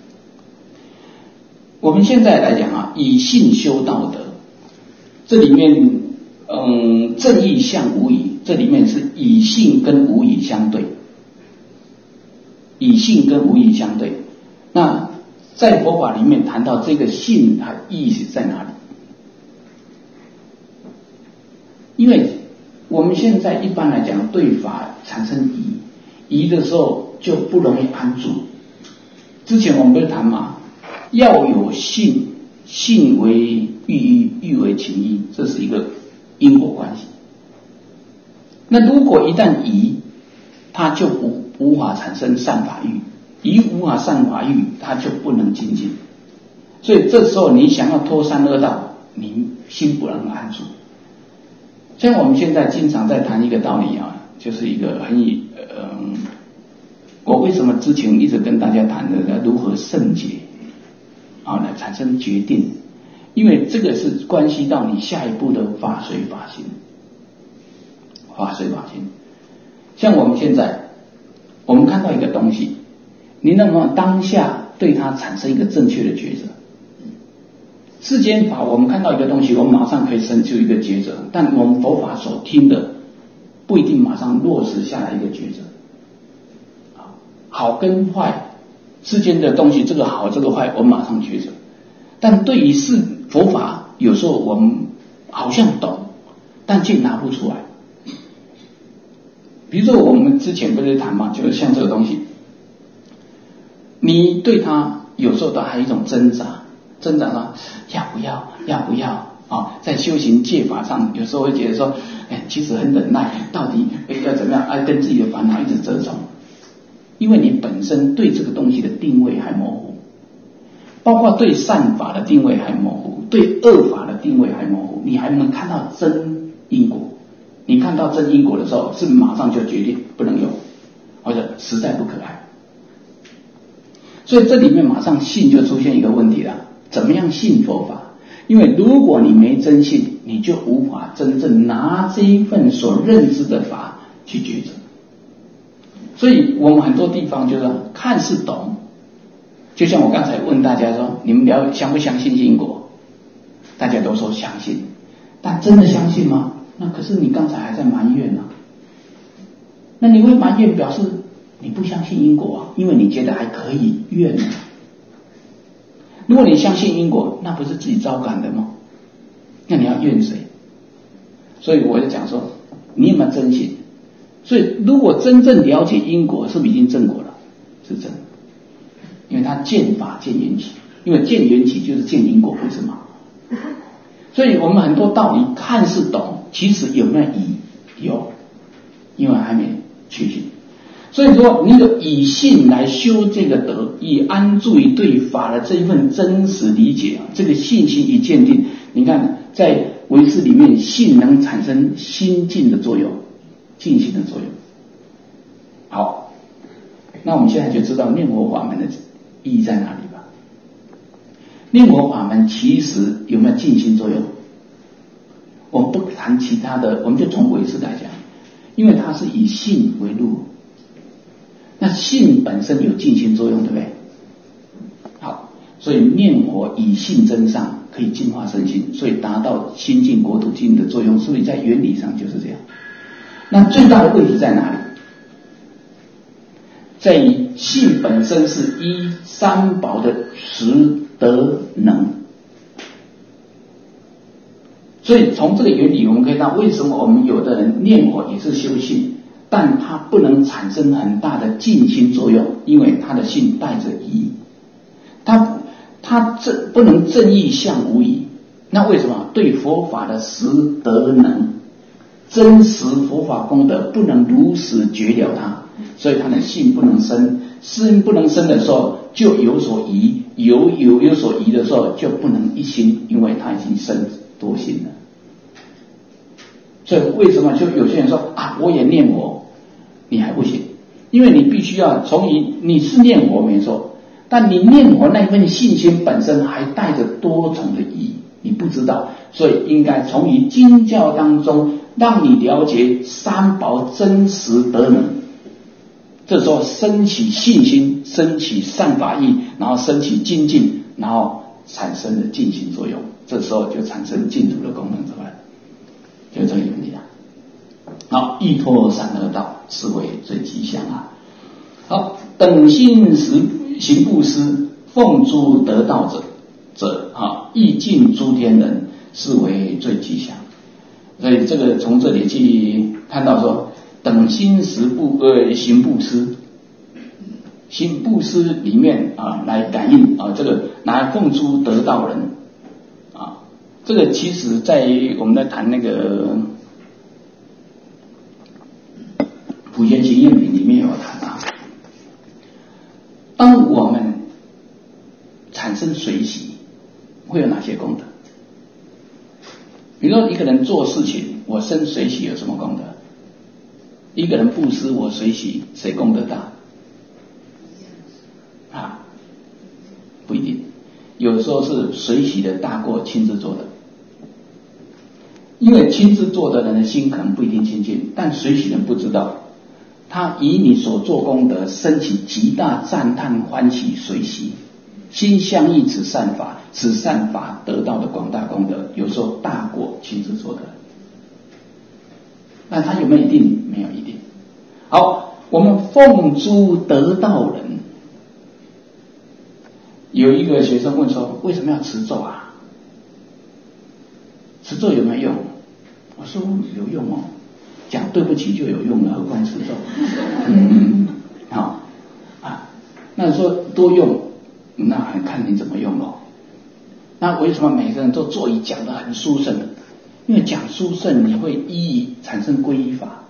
我们现在来讲啊，以信修道德，这里面正义相无疑，这里面是以信跟无疑相对，那在佛法里面谈到这个信，它意义在哪里？因为我们现在一般来讲对法产生疑的时候，就不容易安住。之前我们不是谈嘛，要有信，信为欲依，欲为情依，这是一个因果关系。那如果一旦疑，它就无法产生善法欲，疑无法善法欲，它就不能精进。所以这时候你想要脱三恶道，你心不能安住。像我们现在经常在谈一个道理啊，就是一个我为什么之前一直跟大家谈的如何圣解来产生决定，因为这个是关系到你下一步的法随法行。像我们现在我们看到一个东西，你能不能当下对它产生一个正确的抉择？世间法我们看到一个东西，我们马上可以生出一个抉择，但我们佛法所听的不一定马上落实下来一个抉择。好跟坏，世间的东西，这个好这个坏我们马上抉择，但对于佛法有时候我们好像懂，但却拿不出来。比如说我们之前不是谈嘛，就是像这个东西，你对它有时候都还有一种挣扎说要不要啊？在修行戒法上，有时候会觉得说，其实很忍耐，到底要怎么样？跟自己的烦恼一直折冲，因为你本身对这个东西的定位还模糊，包括对善法的定位还模糊，对恶法的定位还模糊，你还能看到真因果。你看到真因果的时候，是马上就决定不能用，或者实在不可爱。所以这里面马上信就出现一个问题了，怎么样信佛法？因为如果你没真信，你就无法真正拿这一份所认知的法去抉择。所以我们很多地方就是看似懂，就像我刚才问大家说，你们相不相信因果？大家都说相信，但真的相信吗？那可是你刚才还在埋怨啊，那你会埋怨表示你不相信因果啊，因为你觉得还可以怨啊。如果你相信因果，那不是自己招感的吗？那你要怨谁？所以我就讲说，你有没有真信？所以如果真正了解因果，是不是已经正果了？是真的，因为它见法见缘起，因为见缘起就是见因果，不是吗？所以我们很多道理看似懂，其实有没有疑？有，因为还没确信。所以说你有以信来修这个德，以安住于对法的这一份真实理解啊，这个信心一鉴定，你看在唯识里面，信能产生心静的作用，静心的作用。好，那我们现在就知道念佛法门的意义在哪里吧。念佛法门其实有没有静心作用？我们不谈其他的，我们就从唯识来讲，因为它是以信为路，那信本身有静心作用，对不对？好，所以念佛以信真上，可以净化身心，所以达到心净国土净的作用，所以在原理上就是这样。那最大的问题在哪里？在于信本身是依三宝的实德能，所以从这个原理我们可以看到，为什么我们有的人念佛也是修信，但它不能产生很大的静心作用，因为他的信带着疑，他他不能正义相无疑。那为什么？对佛法的实德能，真实佛法功德不能如实觉了它，所以他的信不能生。信不能生的时候就有所疑，有所疑的时候就不能一心，因为他已经生多心了。所以为什么就有些人说啊，我也念佛，你还不行？因为你必须要从你是念佛没错，但你念佛那份信心本身还带着多重的疑，你不知道，所以应该从于经教当中让你了解三宝真实德能。这时候升起信心，升起善法意，然后升起精进，然后产生了进行作用，这时候就产生净土的功能出来，就这个原理啊。好，依托三恶道是为最吉祥啊。好，等心行布施，奉诸得道者亦尽诸天人，是为最吉祥。所以这个从这里去看到说，等心行布施，行布施里面来感应这个来奉诸得道人这个其实在我们在谈那个普贤行愿品里面有谈当我们产生随喜，会有哪些功德？比如说一个人做事情，我生随喜有什么功德？一个人布施，我随喜，谁功德大？不一定，有时候是随喜的大过亲自做的，因为亲自做的人的心可能不一定清净，但随喜人不知道，他以你所做功德升起极大赞叹欢喜随喜，心相应此善法，此善法得到的广大功德，有时候大过亲自做的人。那他有没有一定？没有一定。好，我们奉诸得道人。有一个学生问说，为什么要持咒啊？持咒有没有用？我说有用哦，讲对不起就有用了，何况持咒？那说多用，那很看你怎么用咯。那为什么每个人都座椅讲得很殊胜？因为讲殊胜，你会依义产生皈依法。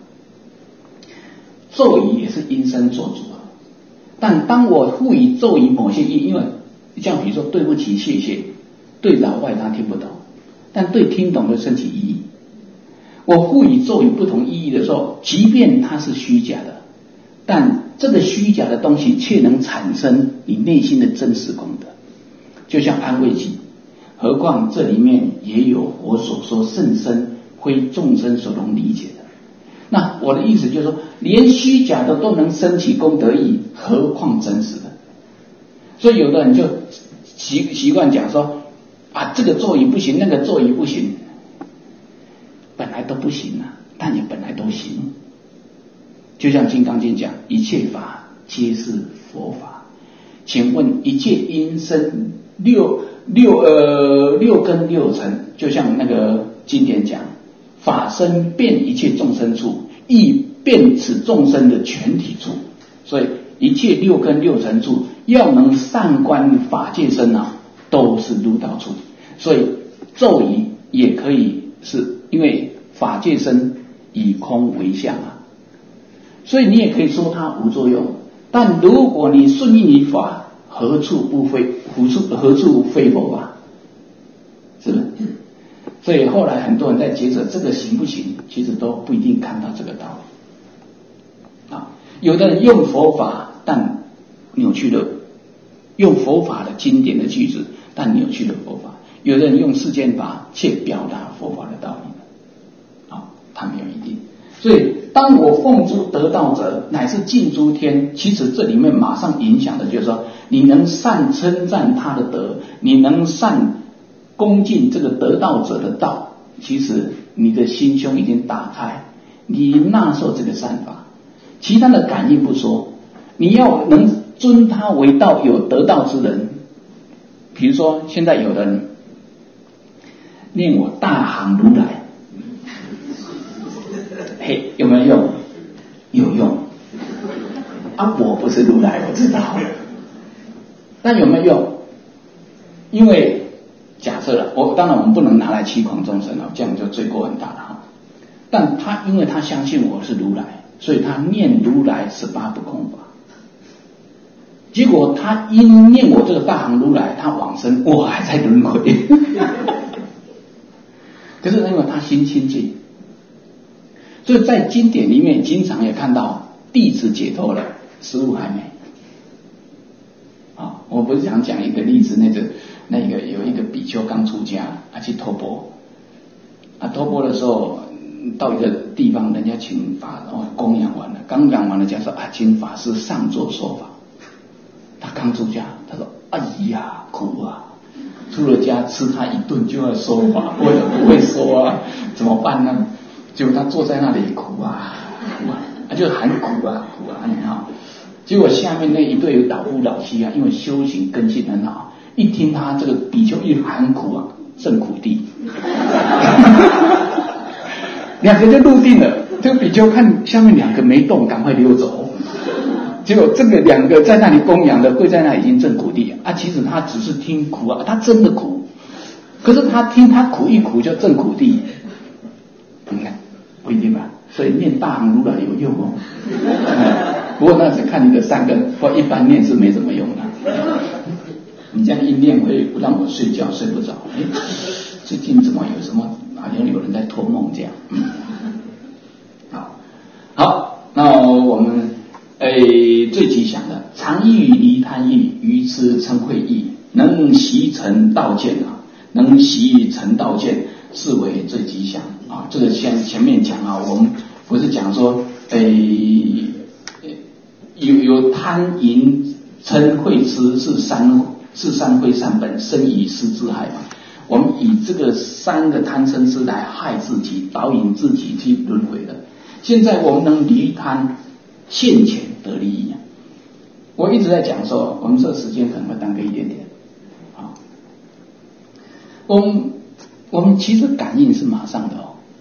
咒语也是因身做主但当我赋予咒语某些意义，因为像比如说对不起、谢谢，对老外他听不懂，但对听懂的升起意义。我赋予咒语不同意义的时候，即便它是虚假的，但这个虚假的东西却能产生你内心的真实功德，就像安慰剂。何况这里面也有我所说甚深，非众生所能理解的。那我的意思就是说，连虚假的都能升起功德意，何况真实的？所以有的人就习惯讲说这个咒语不行，那个咒语不行，本来都不行但也本来都行。就像《金刚经》讲，一切法皆是佛法。请问一切因生六根六尘，就像那个经典讲，法身遍一切众生处，亦遍此众生的全体处。所以一切六根六尘处，要能善观法界身都是入道处。所以咒语也可以是因为法界身以空为相所以你也可以说它无作用。但如果你顺应于法，何处非佛法？是不是？所以后来很多人在抉择这个行不行，其实都不一定看到这个道理有的人用佛法，但扭曲了，用佛法的经典的句子，但扭曲了佛法；有的人用世间法，却表达佛法的道理他没有一定。所以当我奉诸得道者，乃是尽诸天，其实这里面马上影响的就是说，你能善称赞他的德，你能善恭敬这个得道者的道，其实你的心胸已经打开，你纳受这个善法。其他的感应不说，你要能尊他为道，有得道之人。比如说现在有人念我大行如来，有没有用？有用我不是如来，我知道，那有没有用？ 因为假设了，当然我们不能拿来欺诳众生了，这样就罪过很大了哈。但他因为他相信我是如来，所以他念如来18不空法。结果他因念我这个大行如来，他往生，我还在轮回。可是因为他心清净，所以在经典里面经常也看到弟子解脱了，师父还没。我不是想讲一个例子，那个有一个比丘刚出家，去托钵，托钵的时候到一个地方，人家请法供养完了，刚养完了，讲说请法师上座说法。他刚出家，他说：“哎呀，苦啊！出了家吃他一顿就要说法，我也不会说啊，怎么办呢？”结果他坐在那里苦啊，就喊苦啊，你看。结果下面那一对老夫老妻因为修行根性很好，一听他这个比丘一喊苦正苦地，两个就入定了。这个比丘看下面两个没动，赶快溜走。结果这个两个在那里供养的，跪在那里已经正苦地其实他只是听苦他真的苦，可是他听他苦一苦就正苦地，你看不一定吧？所以念大行如来有用不过那是看你的善根，或一般念是没什么用的。你这样一念会让我睡觉睡不着，最近怎么有什么好像有人在托梦这样。好，那我们最吉祥的常欲离贪欲，愚痴嗔恚意，能习成道见能习成道见，是为最吉祥这个前面讲我们不是讲说有贪淫嗔恚痴是三非善本，生以失之害嘛。我们以这个三个贪嗔痴来害自己，导引自己去轮回的。现在我们能离贪，现前得利益我一直在讲说，我们这个时间可能会耽搁一点点我们其实感应是马上的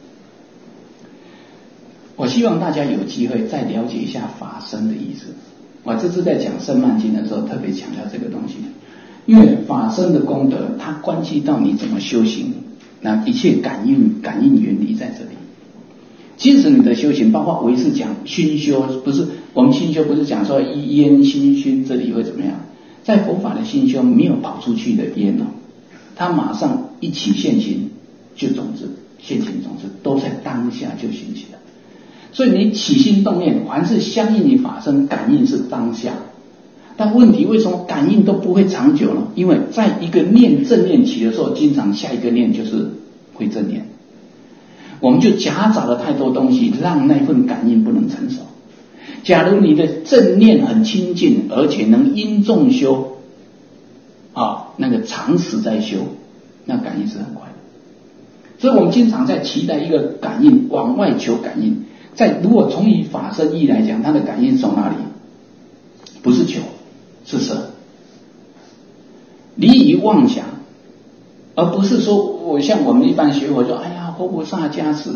我希望大家有机会再了解一下法身的意思。我这次在讲《圣曼经》的时候特别强调这个东西，因为法身的功德它关系到你怎么修行，那一切感应原理在这里。其实你的修行，包括唯识讲熏修，不是我们熏修不是讲说烟熏熏这里会怎么样？在佛法的熏修没有跑出去的烟它马上一起现行就种子，现行种子都在当下就兴起了。所以你起心动念，凡是相应你法身感应是当下。但问题为什么感应都不会长久呢？因为在一个正念起的时候，经常下一个念就是会正念。我们就夹杂了太多东西，让那份感应不能成熟。假如你的正念很清净，而且能因众修那个长时在修，那感应是很快的。所以我们经常在期待一个感应，往外求感应。如果从以法身意来讲，它的感应从哪里？不是求，是舍。离于妄想，而不是说我像我们一般学佛说，哎呀，活菩萨加持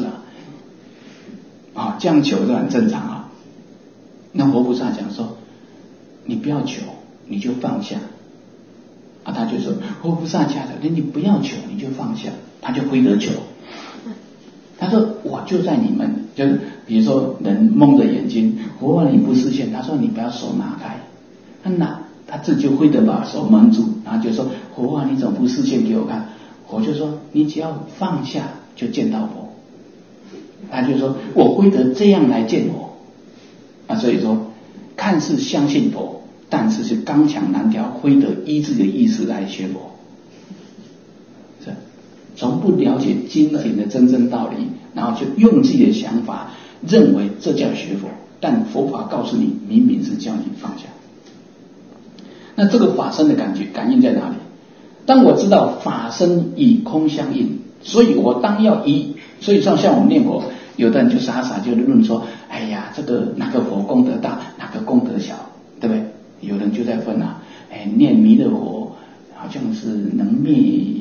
这样求是很正常那活菩萨讲说，你不要求，你就放下他就说活菩萨加持，你不要求，你就放下，他就挥得求。他说我就在你们，就是比如说人蒙着眼睛，佛你不视线，他说你不要手拿开，他自己就会得把手蒙住，然后就说佛你怎么不视线给我看？佛就说你只要放下就见到佛。他就说我会得这样来见佛所以说看似相信佛，但是是刚强难调，会得依自己的意识来学佛。从不了解经典的真正道理，然后就用自己的想法认为这叫学佛，但佛法告诉你，明明是叫你放下。那这个法身的感应在哪里？当我知道法身与空相应，所以我当要所以像我们念佛，有的人就傻傻就论说，哎呀，这个哪个佛功德大，哪个功德小，对不对？有人就在分念弥勒佛好像是能灭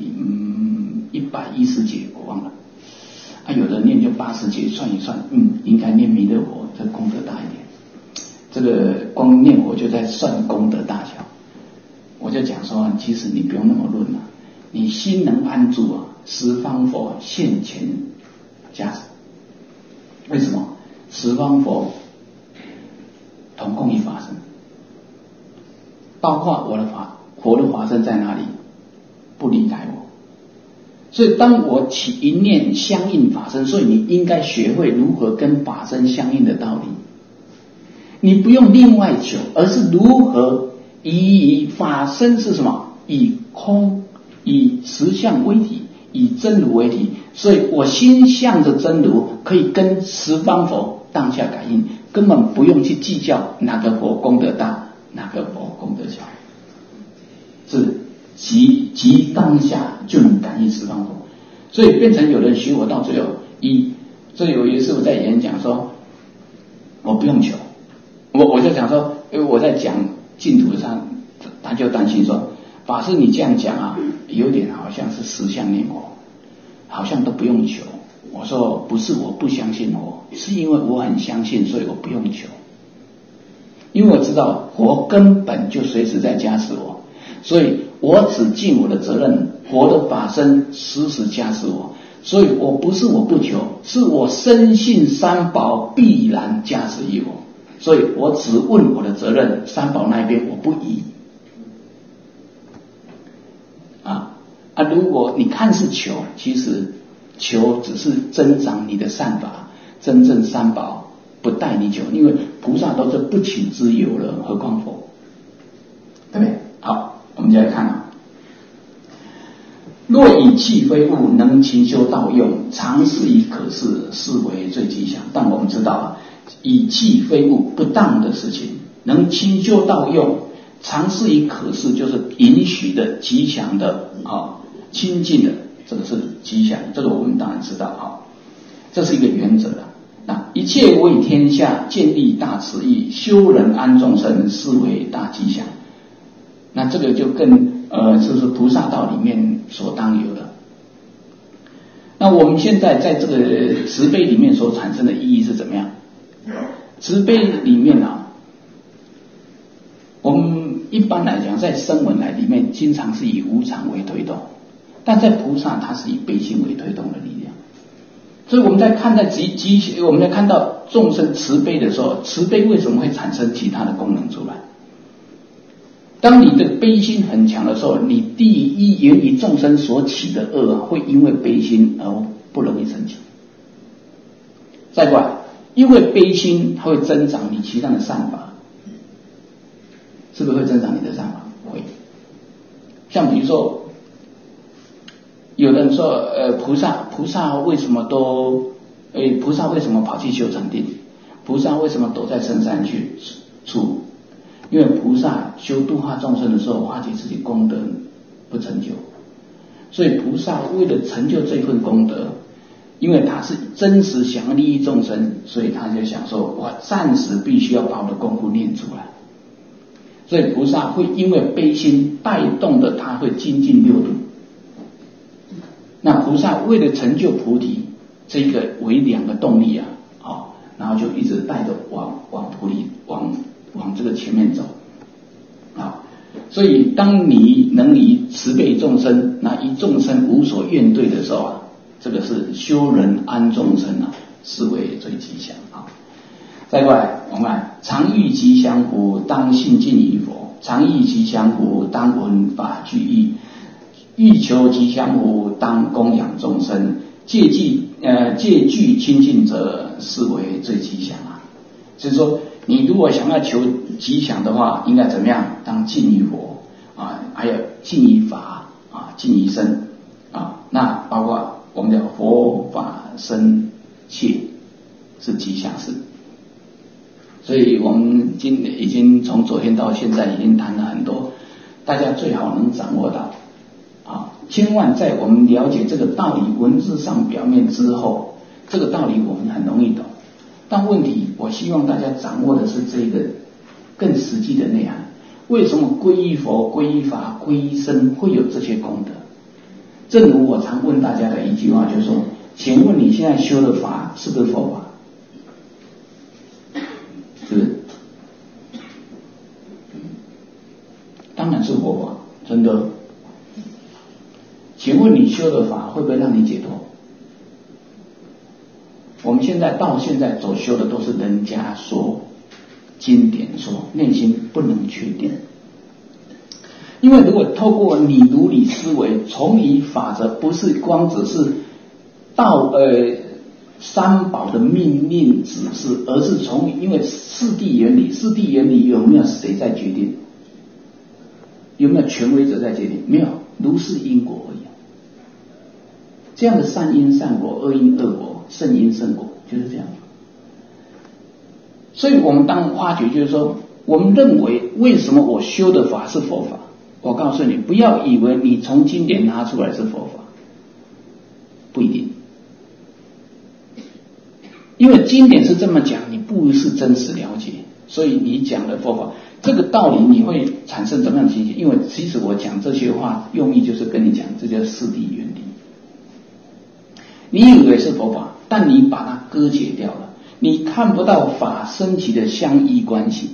110劫，我忘了有的念就80劫，算一算应该念弥勒佛这功德大一点。这个光念佛就在算功德大小。 我就讲说，其实你不用那么论了，你心能安住啊，十方佛现前加持。为什么？十方佛同共一法身，包括佛的法身在哪里？不离开我。所以当我起一念相应法身，所以你应该学会如何跟法身相应的道理。你不用另外求，而是如何以法身是什么？以空，以实相为体，以真如为体。所以我心向着真如，可以跟十方佛当下感应，根本不用去计较哪个佛功德大，哪个佛功德小，是即当下就能感应十方佛。所以变成有人学我到最后所以有一次我在演讲说，我不用求，我就讲说，因为我在讲净土上，他就担心说，法师你这样讲啊，有点好像是实相念佛，好像都不用求。我说不是我不相信佛，是因为我很相信，所以我不用求。因为我知道佛根本就随时在加持我，所以我只尽我的责任，佛的法身时时加持我，所以我不是我不求，是我深信三宝必然加持于我，所以我只问我的责任，三宝那一边我不疑。如果你看是求，其实求只是增长你的善法，真正三宝不带你求，因为菩萨都是不请之有了，何况佛，对不对？好，我们就来看啊。若以气非物，能勤修道用，常事以可事，是为最吉祥。但我们知道，以气非物不当的事情，能勤修道用，常事以可事，就是允许的、吉祥的亲近的，这个是吉祥，这个我们当然知道这是一个原则了。那一切为天下，建立大慈义，修人安众生，是为大吉祥。那这个就跟就是菩萨道里面所当有的。那我们现在在这个慈悲里面所产生的意义是怎么样？慈悲里面我们一般来讲在声闻来里面经常是以无常为推动，但在菩萨它是以悲心为推动的力量。所以我们在看待我们在看到众生慈悲的时候，慈悲为什么会产生其他的功能出来？当你的悲心很强的时候，你第一源于众生所起的恶会因为悲心而不容易成就。再过来，因为悲心它会增长你其他的善法，是不是会增长你的善法？会。像比如说，有人说菩萨为什么菩萨为什么跑去修禅定？菩萨为什么躲在深山去住？因为菩萨修度化众生的时候，发觉自己功德不成就，所以菩萨为了成就这份功德，因为他是真实想要利益众生，所以他就想说，我暂时必须要把我的功夫练出来。所以菩萨会因为悲心带动的，他会精进六度。那菩萨为了成就菩提，这个为两个动力然后就一直带着往菩提往这个前面走所以当你能以慈悲众生，那以众生无所怨怼的时候这个是修人安众生是为最吉祥再过来，我们来常欲吉祥乎，当信近于佛；常欲吉祥乎，当闻法具义；欲求吉祥乎，当供养众生；戒具亲近者，是为最吉祥所以说，你如果想要求吉祥的话，应该怎么样？当敬于佛还有敬于法敬于身那包括我们的佛法身戒是吉祥事。所以我们已经从昨天到现在已经谈了很多，大家最好能掌握到千万在我们了解这个道理文字上表面之后，这个道理我们很容易懂，但问题我希望大家掌握的是这个更实际的内涵。为什么皈依佛、皈依法、皈依僧会有这些功德？正如我常问大家的一句话，就是说，请问你现在修的法是不是佛法？是不是？当然是佛法。 真的。请问你修的法会不会让你解脱？我们到现在所修的都是人家说、经典说，内心不能确定。因为如果透过你如理思维，从理法则不是光只是三宝的命令指示，而是因为四谛原理有没有谁在决定？有没有权威者在决定？没有，如是因果而已。这样的善因善果，恶因恶果，圣因圣果，就是这样。所以我们当发觉就是说，我们认为为什么我修的法是佛法？我告诉你，不要以为你从经典拿出来是佛法，不一定。因为经典是这么讲，你不是真实了解，所以你讲的佛法这个道理你会产生怎么样的情形？因为其实我讲这些话用意就是跟你讲，这叫四谛原理。你以为是佛法，但你把它割解掉了，你看不到法升起的相依关系。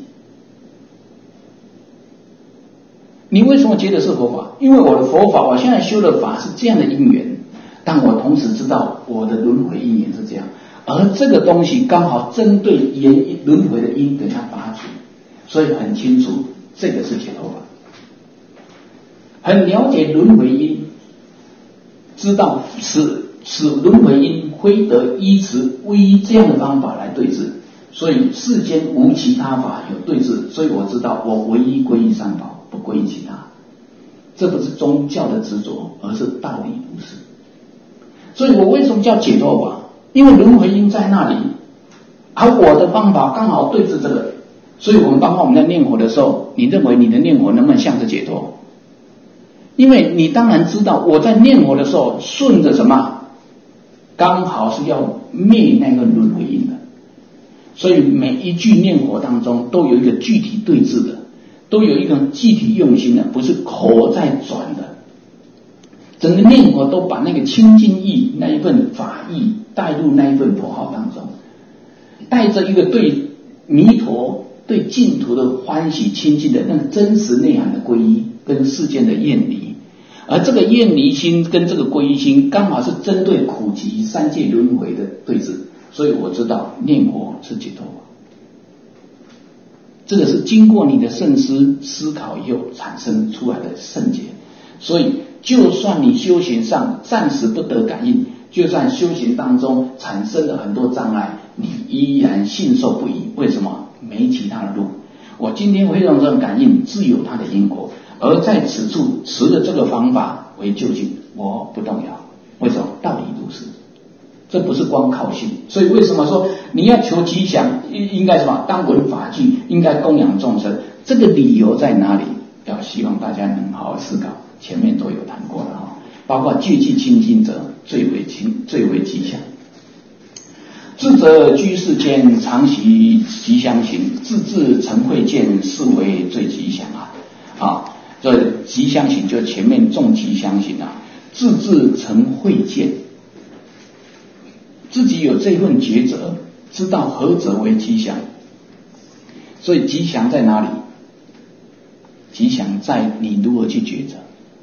你为什么觉得是佛法？因为我的佛法，我现在修的法是这样的因缘，但我同时知道我的轮回因缘是这样，而这个东西刚好针对轮回的因给它拔除，所以很清楚这个是解脱法。很了解轮回因，知道使轮回因非得依持唯一这样的方法来对治，所以世间无其他法有对治，所以我知道我唯一皈依三宝，不皈依其他。这不是宗教的执着，而是道理如是。所以我为什么叫解脱法？因为轮回因在那里，而我的方法刚好对治这个。所以我们包括我们在念佛的时候，你认为你的念佛能不能向着解脱？因为你当然知道我在念佛的时候顺着什么，刚好是要灭那个轮回因的。所以每一句念佛当中都有一个具体对治的，都有一个具体用心的，不是口在转的。整个念佛都把那个清净意那一份法意带入那一份佛号当中，带着一个对弥陀对净土的欢喜亲近的那个真实内涵的皈依跟世间的厌离，而这个厌离心跟这个皈依心刚好是针对苦集三界轮回的对治，所以我知道念佛是解脱法。这个是经过你的慎思考以后产生出来的圣解。所以就算你修行上暂时不得感应，就算修行当中产生了很多障碍，你依然信受不疑。为什么？没其他的路。我今天会用这种感应，自有它的因果，而在此处持的这个方法为究竟，我不动摇。为什么？道理如是。这不是光靠信。所以为什么说你要求吉祥，应该什么？当闻法具，应该供养众生。这个理由在哪里？要希望大家能好好思考。前面都有谈过了哈，包括戒气清净者最为吉祥。智者居世间，常习吉祥行，自治成慧见，是为最吉祥啊！这吉祥行就前面重吉祥行啊，自治成慧见，自己有这份抉择，知道何者为吉祥。所以吉祥在哪里？吉祥在你如何去抉择。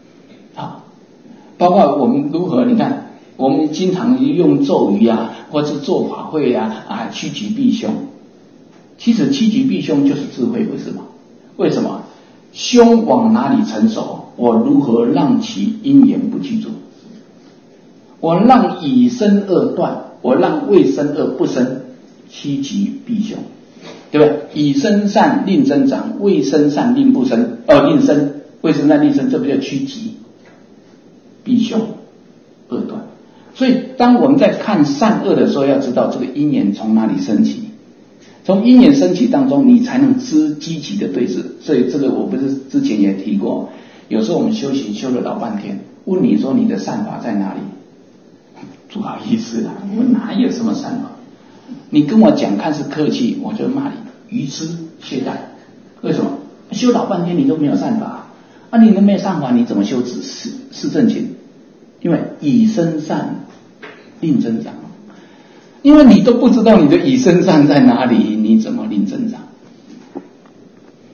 包括我们如何，你看我们经常用咒语啊，或是做法会啊，趋吉避凶。其实趋吉避凶就是智慧，不是吗？为什么？凶往哪里成熟，我如何让其因缘不具足？我让以生恶断，我让未生恶不生，趋吉避凶，对不对？以生善令增长，未生善令不生，令生，未生善令生，这不叫趋吉避凶恶断。所以当我们在看善恶的时候，要知道这个因缘从哪里升起，从因缘升起当中，你才能积极的对治。所以这个我不是之前也提过，有时候我们修行修了老半天，问你说你的善法在哪里？不好意思啦，我哪有什么善法？你跟我讲看似客气，我就骂你愚痴懈怠。为什么？修老半天你都没有善法啊？你都没有善法，你怎么修四正勤？因为以生善令增长，因为你都不知道你的以生善在哪里，你怎么令增长？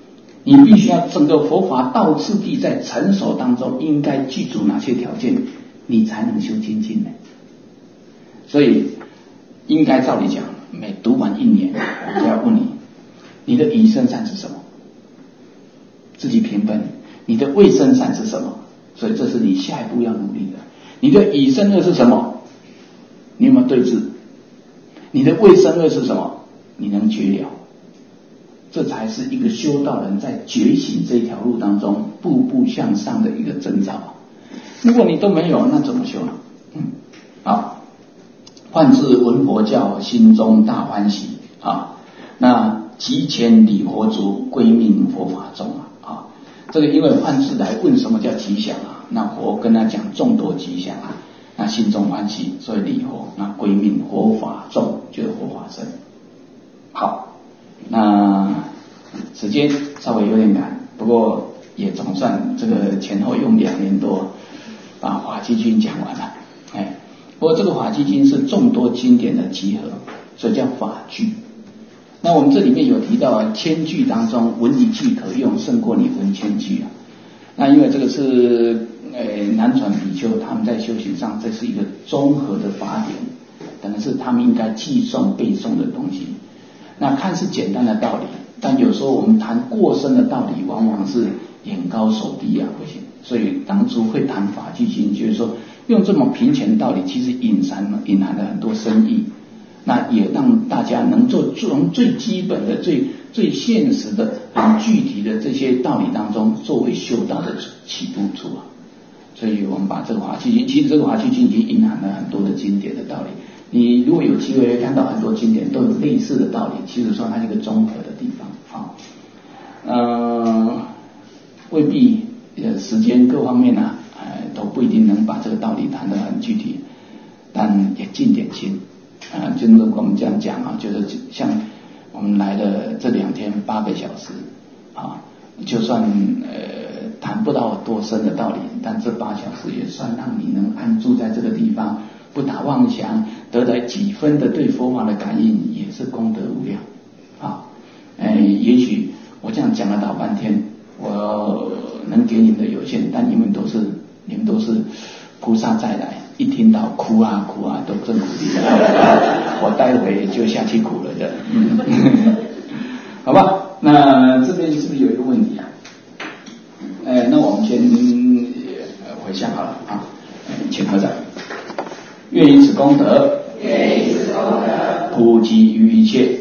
你必须要整个佛法道次第在成熟当中应该具足哪些条件，你才能修精进呢？所以应该照理讲，每读完1年，我就要问你，你的以身善是什么？自己评分。你的卫生善是什么？所以这是你下一步要努力的。你的以身恶是什么？你有没有对治？你的卫生恶是什么？你能觉了？这才是一个修道人在觉醒这条路当中步步向上的一个征兆。如果你都没有，那怎么修呢？好，换至闻佛教，心中大欢喜啊！那即前礼佛足，归命佛法中啊！这个因为幻智来问什么叫吉祥啊，那佛跟他讲众多吉祥啊，那心中欢喜，所以礼佛，那归命佛法众就是佛法身。好，那时间稍微有点赶，不过也总算这个前后用2年多把法纪经讲完了。不过这个法纪经是众多经典的集合，所以叫法句。那我们这里面有提到1000句当中闻1句可用，胜过你闻1000句啊。那因为这个是南传比丘他们在修行上，这是一个综合的法典，等于是他们应该记诵背诵的东西。那看似简单的道理，但有时候我们谈过深的道理，往往是眼高手低啊，不行。所以当初会谈法纪经，就是说用这么平浅的道理，其实隐含了很多深意。那也让大家能从最基本的、最现实的、很具体的这些道理当中，作为修道的起步处啊。所以我们把这个法纪经，其实这个法纪经已经隐含了很多的经典的道理。你如果有机会看到很多经典都有类似的道理，其实说它是一个综合的地方啊。未必时间各方面啊，都不一定能把这个道理谈得很具体，但也尽点心。就是我们这样讲啊，就是像我们来的这2天8个小时啊，就算谈不到多深的道理，但这8小时也算让你能安住在这个地方，不打妄想，得来几分的对佛法的感应，也是功德无量啊。也许我这样讲了老半天，我能给你们的有限，但你们都是菩萨再来，一听到哭啊都真苦力我待会就下去苦了的。好吧，那这边是不是有一个问题啊？那我们先回向好了啊。请合掌。愿以此功德，普及于一切，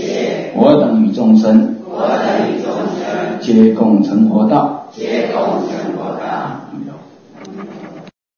我等与众生，皆共成佛道。